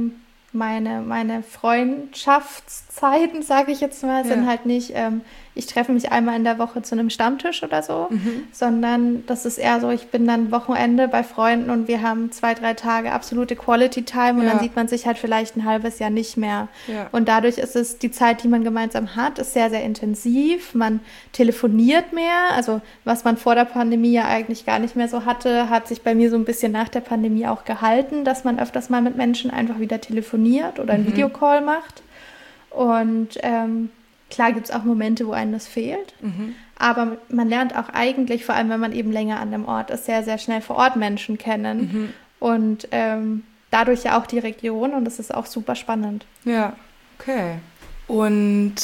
meine Freundschaftszeiten, sage ich jetzt mal, sind halt nicht, ich treffe mich einmal in der Woche zu einem Stammtisch oder so, sondern das ist eher so, ich bin dann Wochenende bei Freunden und wir haben 2-3 Tage absolute Quality Time und dann sieht man sich halt vielleicht ein halbes Jahr nicht mehr. Ja. Und dadurch ist es, die Zeit, die man gemeinsam hat, ist sehr, sehr intensiv. Man telefoniert mehr, also was man vor der Pandemie ja eigentlich gar nicht mehr so hatte, hat sich bei mir so ein bisschen nach der Pandemie auch gehalten, dass man öfters mal mit Menschen einfach wieder telefoniert oder einen Videocall macht. Und klar gibt es auch Momente, wo einem das fehlt, aber man lernt auch eigentlich, vor allem wenn man eben länger an dem Ort ist, sehr, sehr schnell vor Ort Menschen kennen und dadurch ja auch die Region und das ist auch super spannend.
Ja, okay. Und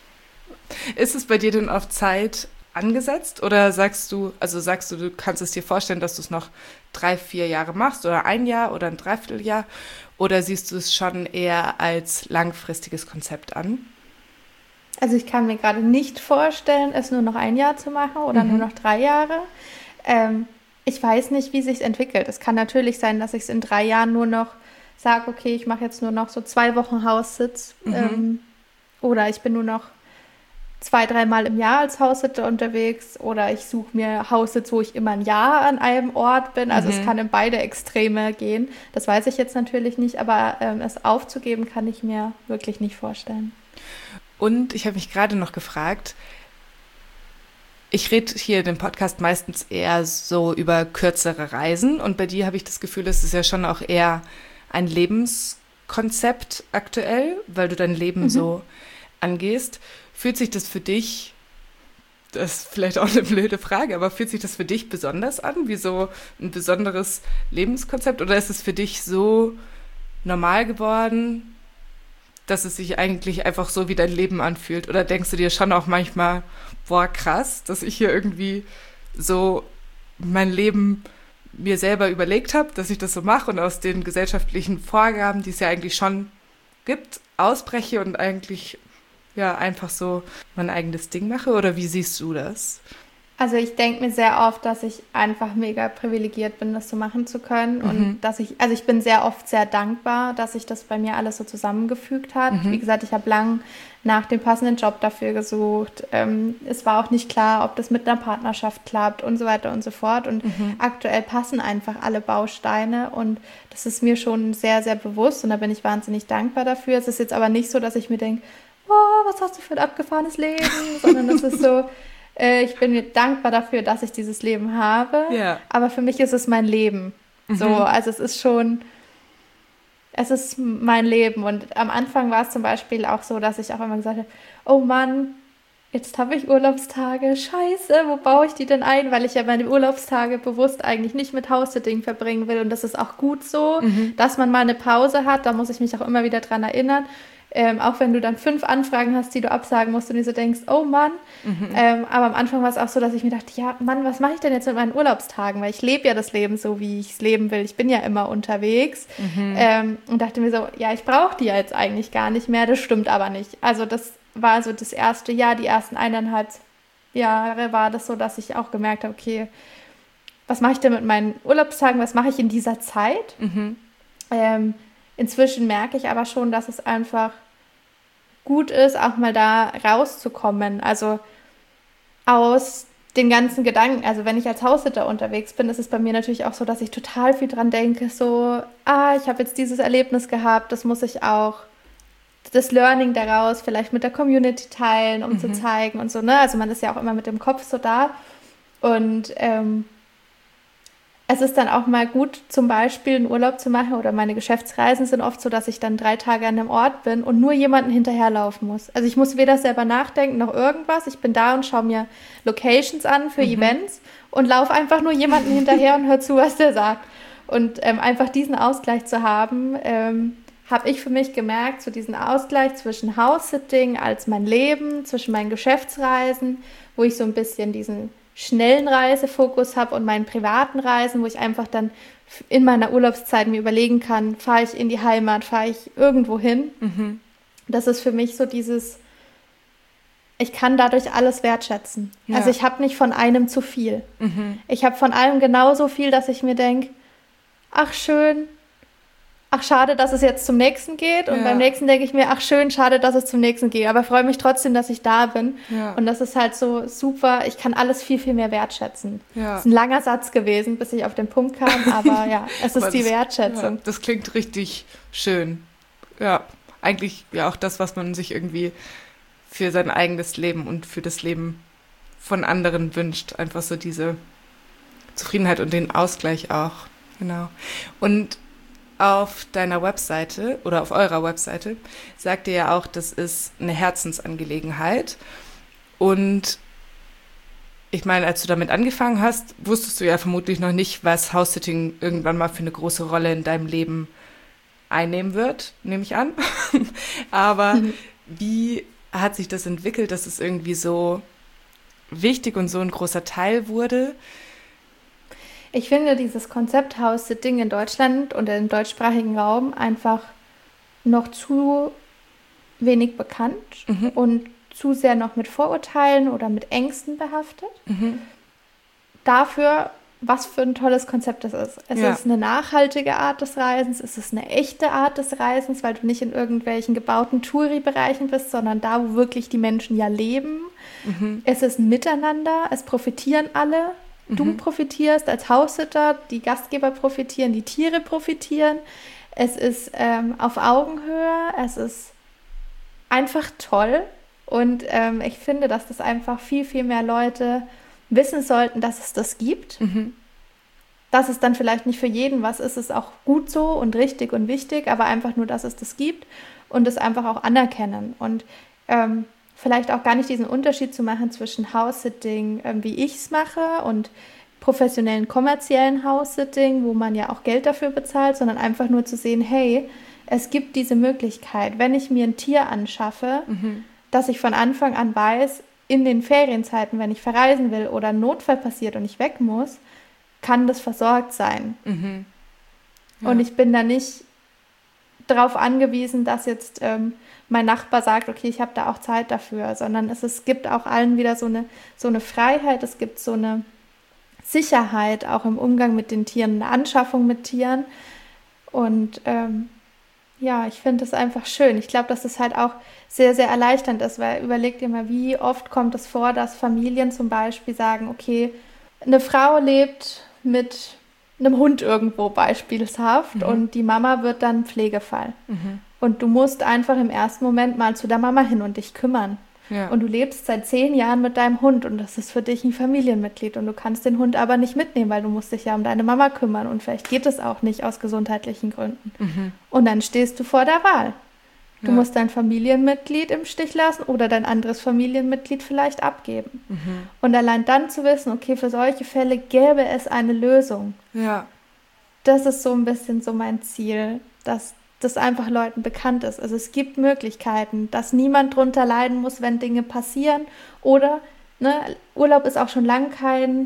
ist es bei dir denn auf Zeit angesetzt oder sagst du, du kannst es dir vorstellen, dass du es noch 3-4 Jahre machst oder 1 Jahr oder ein Dreivierteljahr oder siehst du es schon eher als langfristiges Konzept an?
Also ich kann mir gerade nicht vorstellen, es nur noch 1 Jahr zu machen oder nur noch 3 Jahre. Ich weiß nicht, wie es sich entwickelt. Es kann natürlich sein, dass ich es in 3 Jahren nur noch sage, okay, ich mache jetzt nur noch so 2 Wochen House-Sitz oder ich bin nur noch 2-3 Mal im Jahr als House-Sitter unterwegs oder ich suche mir House-Sitz, wo ich immer ein Jahr an einem Ort bin. Also es kann in beide Extreme gehen. Das weiß ich jetzt natürlich nicht, aber es aufzugeben kann ich mir wirklich nicht vorstellen.
Und ich habe mich gerade noch gefragt, ich rede hier in dem Podcast meistens eher so über kürzere Reisen und bei dir habe ich das Gefühl, es ist ja schon auch eher ein Lebenskonzept aktuell, weil du dein Leben so angehst. Fühlt sich das für dich, das ist vielleicht auch eine blöde Frage, aber fühlt sich das für dich besonders an, wie so ein besonderes Lebenskonzept oder ist es für dich so normal geworden, dass es sich eigentlich einfach so wie dein Leben anfühlt? Oder denkst du dir schon auch manchmal, boah, krass, dass ich hier irgendwie so mein Leben mir selber überlegt habe, dass ich das so mache und aus den gesellschaftlichen Vorgaben, die es ja eigentlich schon gibt, ausbreche und eigentlich ja einfach so mein eigenes Ding mache? Oder wie siehst du das?
Also ich denke mir sehr oft, dass ich einfach mega privilegiert bin, das so machen zu können und ich bin sehr oft sehr dankbar, dass sich das bei mir alles so zusammengefügt hat. Wie gesagt, ich habe lang nach dem passenden Job dafür gesucht. Es war auch nicht klar, ob das mit einer Partnerschaft klappt und so weiter und so fort. Und aktuell passen einfach alle Bausteine und das ist mir schon sehr, sehr bewusst und da bin ich wahnsinnig dankbar dafür. Es ist jetzt aber nicht so, dass ich mir denke, oh, was hast du für ein abgefahrenes Leben, sondern es ist so, ich bin mir dankbar dafür, dass ich dieses Leben habe, aber für mich ist es mein Leben. So, also es ist mein Leben und am Anfang war es zum Beispiel auch so, dass ich auch immer gesagt habe, oh Mann, jetzt habe ich Urlaubstage, scheiße, wo baue ich die denn ein? Weil ich ja meine Urlaubstage bewusst eigentlich nicht mit House-Sitting verbringen will und das ist auch gut so, dass man mal eine Pause hat, da muss ich mich auch immer wieder dran erinnern. Auch wenn du dann 5 Anfragen hast, die du absagen musst und dir so denkst, oh Mann. Aber am Anfang war es auch so, dass ich mir dachte, ja Mann, was mache ich denn jetzt mit meinen Urlaubstagen? Weil ich lebe ja das Leben so, wie ich es leben will. Ich bin ja immer unterwegs. Und dachte mir so, ja, ich brauche die ja jetzt eigentlich gar nicht mehr. Das stimmt aber nicht. Also das war so das erste Jahr, die ersten 1,5 Jahre war das so, dass ich auch gemerkt habe, okay, was mache ich denn mit meinen Urlaubstagen? Was mache ich in dieser Zeit? Inzwischen merke ich aber schon, dass es einfach gut ist, auch mal da rauszukommen. Also aus den ganzen Gedanken. Also wenn ich als Haussitter unterwegs bin, ist es bei mir natürlich auch so, dass ich total viel dran denke. So, ich habe jetzt dieses Erlebnis gehabt, das muss ich auch, das Learning daraus vielleicht mit der Community teilen, um zu zeigen und so. Ne? Also man ist ja auch immer mit dem Kopf so da. Und es ist dann auch mal gut, zum Beispiel einen Urlaub zu machen oder meine Geschäftsreisen sind oft so, dass ich dann 3 Tage an einem Ort bin und nur jemanden hinterherlaufen muss. Also ich muss weder selber nachdenken noch irgendwas. Ich bin da und schaue mir Locations an für Events und laufe einfach nur jemanden hinterher und höre zu, was der sagt. Und einfach diesen Ausgleich zu haben, habe ich für mich gemerkt, so diesen Ausgleich zwischen House-Sitting als mein Leben, zwischen meinen Geschäftsreisen, wo ich so ein bisschen diesen schnellen Reisefokus habe und meinen privaten Reisen, wo ich einfach dann in meiner Urlaubszeit mir überlegen kann, fahre ich in die Heimat, fahre ich irgendwo hin. Das ist für mich so dieses, ich kann dadurch alles wertschätzen. Ja. Also ich habe nicht von einem zu viel. Ich habe von allem genauso viel, dass ich mir denke, ach schön, ach schade, dass es jetzt zum nächsten geht und beim nächsten denke ich mir, ach schön, schade, dass es zum nächsten geht, aber freue mich trotzdem, dass ich da bin und das ist halt so super, ich kann alles viel, viel mehr wertschätzen. Das ist ein langer Satz gewesen, bis ich auf den Punkt kam, aber ja, es ist die Wertschätzung.
Das klingt richtig schön. Ja, eigentlich ja auch das, was man sich irgendwie für sein eigenes Leben und für das Leben von anderen wünscht, einfach so diese Zufriedenheit und den Ausgleich auch, genau. Und auf deiner Webseite oder auf eurer Webseite sagt ihr ja auch, das ist eine Herzensangelegenheit. Und ich meine, als du damit angefangen hast, wusstest du ja vermutlich noch nicht, was House-Sitting irgendwann mal für eine große Rolle in deinem Leben einnehmen wird, nehme ich an. Aber wie hat sich das entwickelt, dass es irgendwie so wichtig und so ein großer Teil wurde?
Ich finde dieses Konzept House-Sitting in Deutschland und im deutschsprachigen Raum einfach noch zu wenig bekannt und zu sehr noch mit Vorurteilen oder mit Ängsten behaftet. Dafür, was für ein tolles Konzept das ist. Es ist eine nachhaltige Art des Reisens, es ist eine echte Art des Reisens, weil du nicht in irgendwelchen gebauten Touri-Bereichen bist, sondern da, wo wirklich die Menschen ja leben. Es ist ein Miteinander, es profitieren alle. Du profitierst als Haussitter, die Gastgeber profitieren, die Tiere profitieren. Es ist auf Augenhöhe, es ist einfach toll. Und ich finde, dass das einfach viel, viel mehr Leute wissen sollten, dass es das gibt. Dass es dann vielleicht nicht für jeden was ist, ist auch gut so und richtig und wichtig, aber einfach nur, dass es das gibt und es einfach auch anerkennen. Und vielleicht auch gar nicht diesen Unterschied zu machen zwischen House-Sitting, wie ich es mache, und professionellen, kommerziellen House-Sitting, wo man ja auch Geld dafür bezahlt, sondern einfach nur zu sehen, hey, es gibt diese Möglichkeit, wenn ich mir ein Tier anschaffe, dass ich von Anfang an weiß, in den Ferienzeiten, wenn ich verreisen will oder ein Notfall passiert und ich weg muss, kann das versorgt sein. Und ich bin da nicht darauf angewiesen, dass jetzt mein Nachbar sagt, okay, ich habe da auch Zeit dafür, sondern es gibt auch allen wieder so eine Freiheit, es gibt so eine Sicherheit auch im Umgang mit den Tieren, eine Anschaffung mit Tieren. Und ja, ich finde es einfach schön. Ich glaube, dass es halt auch sehr, sehr erleichternd ist, weil überleg dir mal, wie oft kommt es vor, dass Familien zum Beispiel sagen, okay, eine Frau lebt mit einem Hund irgendwo beispielshaft und die Mama wird dann Pflegefall. Und du musst einfach im ersten Moment mal zu der Mama hin und dich kümmern. Ja. Und du lebst seit 10 Jahren mit deinem Hund und das ist für dich ein Familienmitglied und du kannst den Hund aber nicht mitnehmen, weil du musst dich ja um deine Mama kümmern und vielleicht geht es auch nicht aus gesundheitlichen Gründen. Und dann stehst du vor der Wahl. Du musst dein Familienmitglied im Stich lassen oder dein anderes Familienmitglied vielleicht abgeben. Und allein dann zu wissen, okay, für solche Fälle gäbe es eine Lösung. Ja. Das ist so ein bisschen so mein Ziel, dass das einfach Leuten bekannt ist. Also es gibt Möglichkeiten, dass niemand drunter leiden muss, wenn Dinge passieren. Oder Urlaub ist auch schon lang kein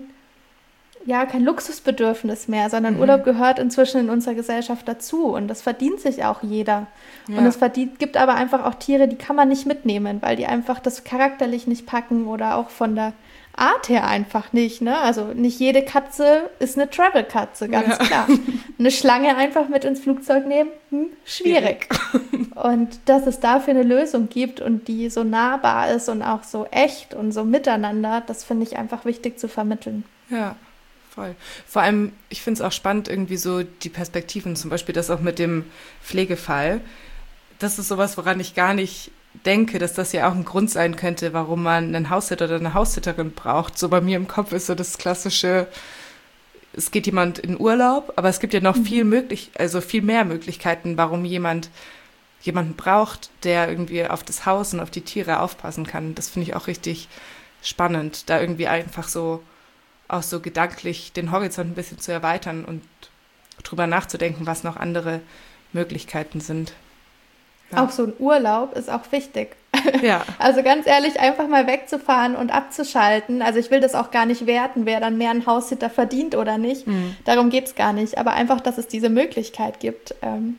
Luxusbedürfnis mehr, sondern Urlaub gehört inzwischen in unserer Gesellschaft dazu und das verdient sich auch jeder. Ja. Und es gibt aber einfach auch Tiere, die kann man nicht mitnehmen, weil die einfach das charakterlich nicht packen oder auch von der Art her einfach nicht. Ne? Also nicht jede Katze ist eine Travel-Katze, ganz klar. Eine Schlange einfach mit ins Flugzeug nehmen, schwierig. Und dass es dafür eine Lösung gibt und die so nahbar ist und auch so echt und so miteinander, das finde ich einfach wichtig zu vermitteln.
Ja. Voll. Vor allem, ich finde es auch spannend, irgendwie so die Perspektiven, zum Beispiel das auch mit dem Pflegefall. Das ist sowas, woran ich gar nicht denke, dass das ja auch ein Grund sein könnte, warum man einen Haussitter oder eine Haussitterin braucht. So bei mir im Kopf ist so das klassische, es geht jemand in Urlaub, aber es gibt ja noch viel mehr Möglichkeiten, warum jemanden braucht, der irgendwie auf das Haus und auf die Tiere aufpassen kann. Das finde ich auch richtig spannend, da irgendwie einfach so auch so gedanklich den Horizont ein bisschen zu erweitern und drüber nachzudenken, was noch andere Möglichkeiten sind.
Ja. Auch so ein Urlaub ist auch wichtig. Ja. Also ganz ehrlich, einfach mal wegzufahren und abzuschalten. Also ich will das auch gar nicht werten, wer dann mehr einen Haussitter verdient oder nicht. Darum geht es gar nicht. Aber einfach, dass es diese Möglichkeit gibt,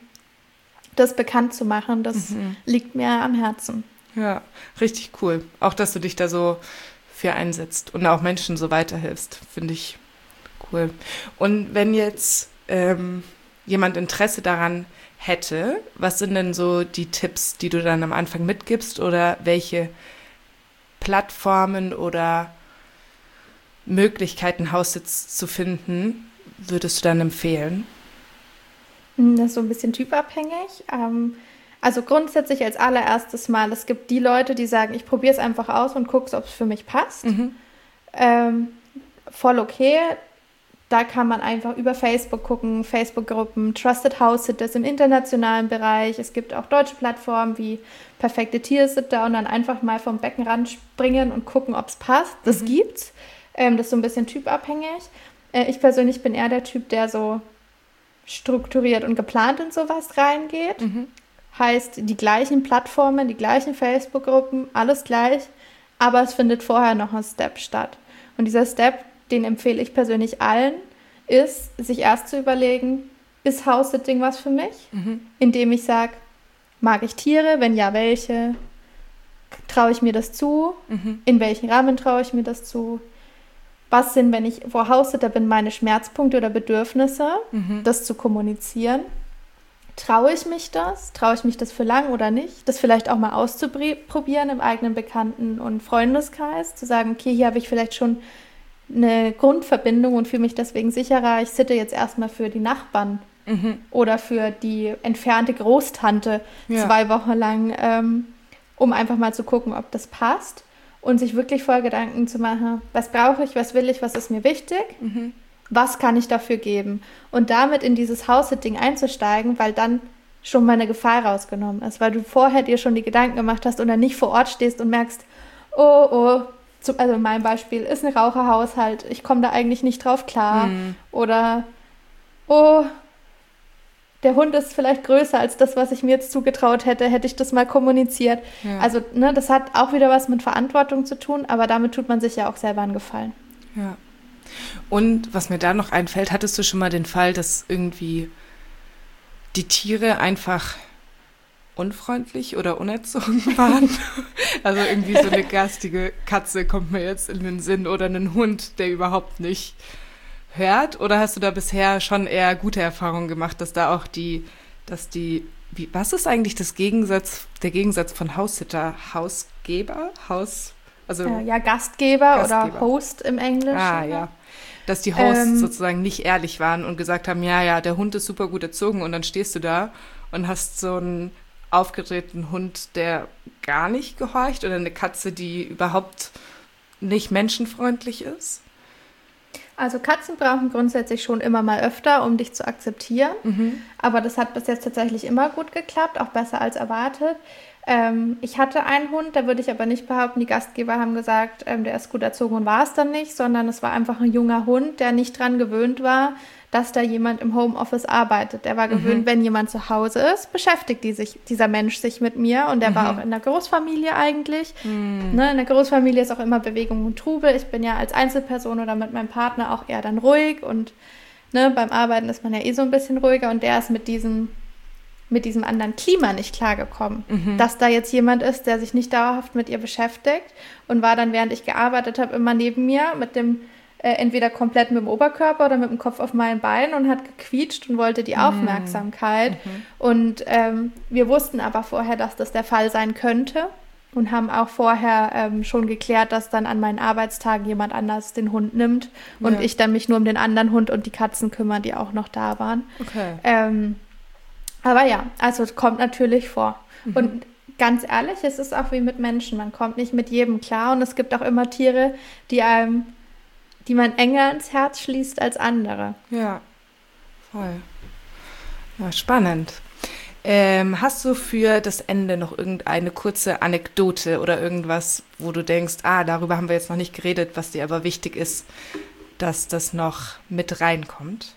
das bekannt zu machen, das liegt mir am Herzen.
Ja, richtig cool. Auch, dass du dich da so für einsetzt und auch Menschen so weiterhilfst, finde ich cool. Und wenn jetzt jemand Interesse daran hätte, was sind denn so die Tipps, die du dann am Anfang mitgibst oder welche Plattformen oder Möglichkeiten, Haussitz zu finden, würdest du dann empfehlen?
Das ist so ein bisschen typabhängig. Also grundsätzlich als allererstes Mal, es gibt die Leute, die sagen, ich probiere es einfach aus und gucke, ob es für mich passt. Voll okay. Da kann man einfach über Facebook gucken, Facebook-Gruppen, Trusted House Sitters im internationalen Bereich. Es gibt auch deutsche Plattformen wie Perfekte Tiersitter und dann einfach mal vom Beckenrand springen und gucken, ob es passt. Das gibt's. Das ist so ein bisschen typabhängig. Ich persönlich bin eher der Typ, der so strukturiert und geplant in sowas reingeht. Heißt, die gleichen Plattformen, die gleichen Facebook-Gruppen, alles gleich, aber es findet vorher noch ein Step statt. Und dieser Step, den empfehle ich persönlich allen, ist, sich erst zu überlegen, ist House-Sitting was für mich? Indem ich sage, mag ich Tiere? Wenn ja, welche? Traue ich mir das zu? In welchem Rahmen traue ich mir das zu? Was sind, wenn ich vor House-Sitter bin, meine Schmerzpunkte oder Bedürfnisse? Das zu kommunizieren. Traue ich mich das? Traue ich mich das für lang oder nicht? Das vielleicht auch mal auszuprobieren im eigenen Bekannten- und Freundeskreis, zu sagen, okay, hier habe ich vielleicht schon eine Grundverbindung und fühle mich deswegen sicherer. Ich sitte jetzt erstmal für die Nachbarn oder für die entfernte Großtante 2 Wochen lang, um einfach mal zu gucken, ob das passt und sich wirklich voll Gedanken zu machen, was brauche ich, was will ich, was ist mir wichtig? Was kann ich dafür geben? Und damit in dieses House-Sitting einzusteigen, weil dann schon mal eine Gefahr rausgenommen ist, weil du vorher dir schon die Gedanken gemacht hast und dann nicht vor Ort stehst und merkst, also mein Beispiel ist ein Raucherhaushalt, ich komme da eigentlich nicht drauf klar. Oder, der Hund ist vielleicht größer als das, was ich mir jetzt zugetraut hätte ich das mal kommuniziert. Ja. Also das hat auch wieder was mit Verantwortung zu tun, aber damit tut man sich ja auch selber einen Gefallen.
Ja. Und was mir da noch einfällt, hattest du schon mal den Fall, dass irgendwie die Tiere einfach unfreundlich oder unerzogen waren. Also irgendwie so eine garstige Katze kommt mir jetzt in den Sinn oder einen Hund, der überhaupt nicht hört. Oder hast du da bisher schon eher gute Erfahrungen gemacht, dass da auch was ist eigentlich der Gegensatz von Haussitter, Hausgeber,
Gastgeber oder Host im Englischen.
Ah, ja. Dass die Hosts sozusagen nicht ehrlich waren und gesagt haben, ja, der Hund ist super gut erzogen und dann stehst du da und hast so einen aufgedrehten Hund, der gar nicht gehorcht oder eine Katze, die überhaupt nicht menschenfreundlich ist?
Also Katzen brauchen grundsätzlich schon immer mal öfter, um dich zu akzeptieren. Aber das hat bis jetzt tatsächlich immer gut geklappt, auch besser als erwartet. Ich hatte einen Hund, da würde ich aber nicht behaupten, die Gastgeber haben gesagt, der ist gut erzogen und war es dann nicht, sondern es war einfach ein junger Hund, der nicht dran gewöhnt war, dass da jemand im Homeoffice arbeitet. Der war gewöhnt, wenn jemand zu Hause ist, beschäftigt dieser Mensch sich mit mir und der war auch in der Großfamilie eigentlich. Ne, in der Großfamilie ist auch immer Bewegung und Trubel. Ich bin ja als Einzelperson oder mit meinem Partner auch eher dann ruhig und ne, beim Arbeiten ist man ja so ein bisschen ruhiger und der ist mit diesem anderen Klima nicht klargekommen. Dass da jetzt jemand ist, der sich nicht dauerhaft mit ihr beschäftigt und war dann, während ich gearbeitet habe, immer neben mir mit dem entweder komplett mit dem Oberkörper oder mit dem Kopf auf meinen Beinen und hat gequietscht und wollte die Aufmerksamkeit. Und wir wussten aber vorher, dass das der Fall sein könnte und haben auch vorher schon geklärt, dass dann an meinen Arbeitstagen jemand anders den Hund nimmt und ich dann mich nur um den anderen Hund und die Katzen kümmere, die auch noch da waren.
Okay.
Aber ja, also es kommt natürlich vor. Und ganz ehrlich, es ist auch wie mit Menschen. Man kommt nicht mit jedem klar und es gibt auch immer Tiere, die man enger ins Herz schließt als andere.
Ja, voll. Ja, spannend. Hast du für das Ende noch irgendeine kurze Anekdote oder irgendwas, wo du denkst, darüber haben wir jetzt noch nicht geredet, was dir aber wichtig ist, dass das noch mit reinkommt?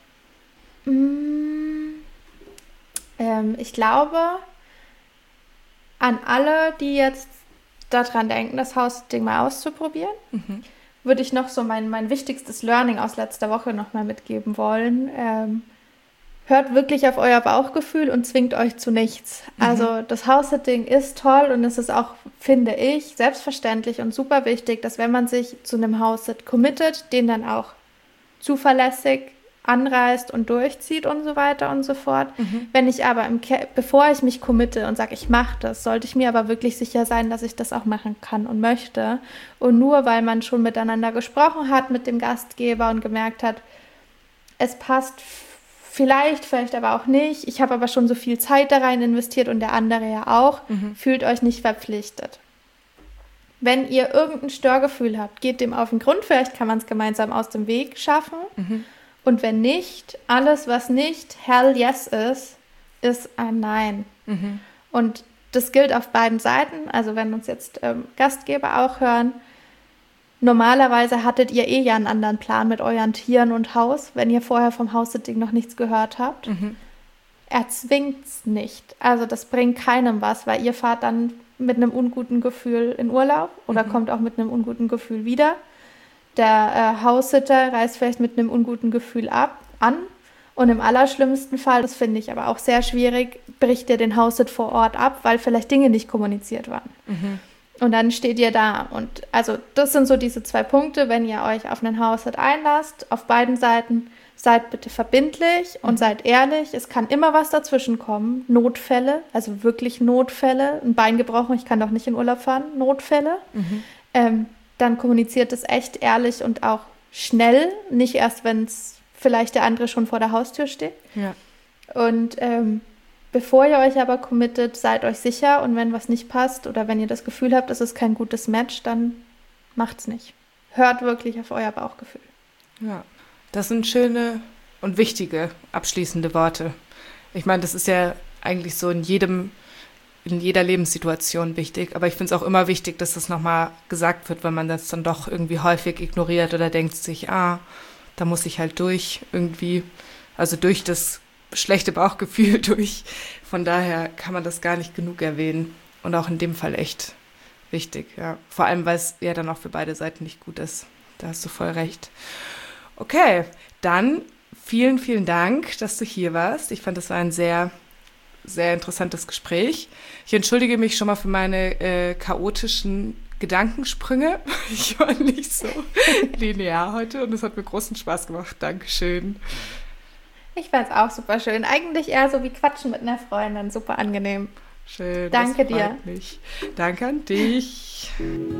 Ich glaube, an alle, die jetzt daran denken, das Hausding mal auszuprobieren, würde ich noch so mein wichtigstes Learning aus letzter Woche nochmal mitgeben wollen. Hört wirklich auf euer Bauchgefühl und zwingt euch zu nichts. Also das House-Sitting ist toll und es ist auch, finde ich, selbstverständlich und super wichtig, dass wenn man sich zu einem House-Sit committet, den dann auch zuverlässig anreist und durchzieht und so weiter und so fort. Wenn ich aber bevor ich mich committe und sage, ich mache das, sollte ich mir aber wirklich sicher sein, dass ich das auch machen kann und möchte. Und nur weil man schon miteinander gesprochen hat mit dem Gastgeber und gemerkt hat, es passt vielleicht aber auch nicht, ich habe aber schon so viel Zeit da rein investiert und der andere ja auch, fühlt euch nicht verpflichtet. Wenn ihr irgendein Störgefühl habt, geht dem auf den Grund, vielleicht kann man es gemeinsam aus dem Weg schaffen. Und wenn nicht, alles, was nicht hell yes ist ein Nein. Und das gilt auf beiden Seiten. Also wenn uns jetzt Gastgeber auch hören, normalerweise hattet ihr ja einen anderen Plan mit euren Tieren und Haus, wenn ihr vorher vom House-Sitting noch nichts gehört habt. Erzwingt's nicht. Also das bringt keinem was, weil ihr fahrt dann mit einem unguten Gefühl in Urlaub oder kommt auch mit einem unguten Gefühl wieder. Der House-Sitter reist vielleicht mit einem unguten Gefühl an und im allerschlimmsten Fall, das finde ich aber auch sehr schwierig, bricht ihr den House-Sit vor Ort ab, weil vielleicht Dinge nicht kommuniziert waren. Und dann steht ihr da und also das sind so diese 2 Punkte, wenn ihr euch auf einen House-Sit einlasst, auf beiden Seiten, seid bitte verbindlich und seid ehrlich, es kann immer was dazwischen kommen, Notfälle, also wirklich Notfälle, ein Bein gebrochen, ich kann doch nicht in Urlaub fahren, Notfälle, dann kommuniziert es echt ehrlich und auch schnell, nicht erst, wenn es vielleicht der andere schon vor der Haustür steht.
Ja.
Und bevor ihr euch aber committet, seid euch sicher und wenn was nicht passt oder wenn ihr das Gefühl habt, es ist kein gutes Match, dann macht's nicht. Hört wirklich auf euer Bauchgefühl.
Ja, das sind schöne und wichtige abschließende Worte. Ich meine, das ist ja eigentlich so in jeder Lebenssituation wichtig, aber ich finde es auch immer wichtig, dass das nochmal gesagt wird, weil man das dann doch irgendwie häufig ignoriert oder denkt sich, da muss ich halt durch irgendwie, also durch das schlechte Bauchgefühl durch. Von daher kann man das gar nicht genug erwähnen und auch in dem Fall echt wichtig, ja. Vor allem, weil es ja dann auch für beide Seiten nicht gut ist. Da hast du voll recht. Okay, dann vielen, vielen Dank, dass du hier warst. Ich fand, das war ein sehr sehr interessantes Gespräch. Ich entschuldige mich schon mal für meine chaotischen Gedankensprünge. Ich war nicht so linear heute und es hat mir großen Spaß gemacht. Dankeschön.
Ich fand es auch super schön. Eigentlich eher so wie Quatschen mit einer Freundin. Super angenehm.
Schön.
Danke
das freut
dir.
mich. Danke an dich.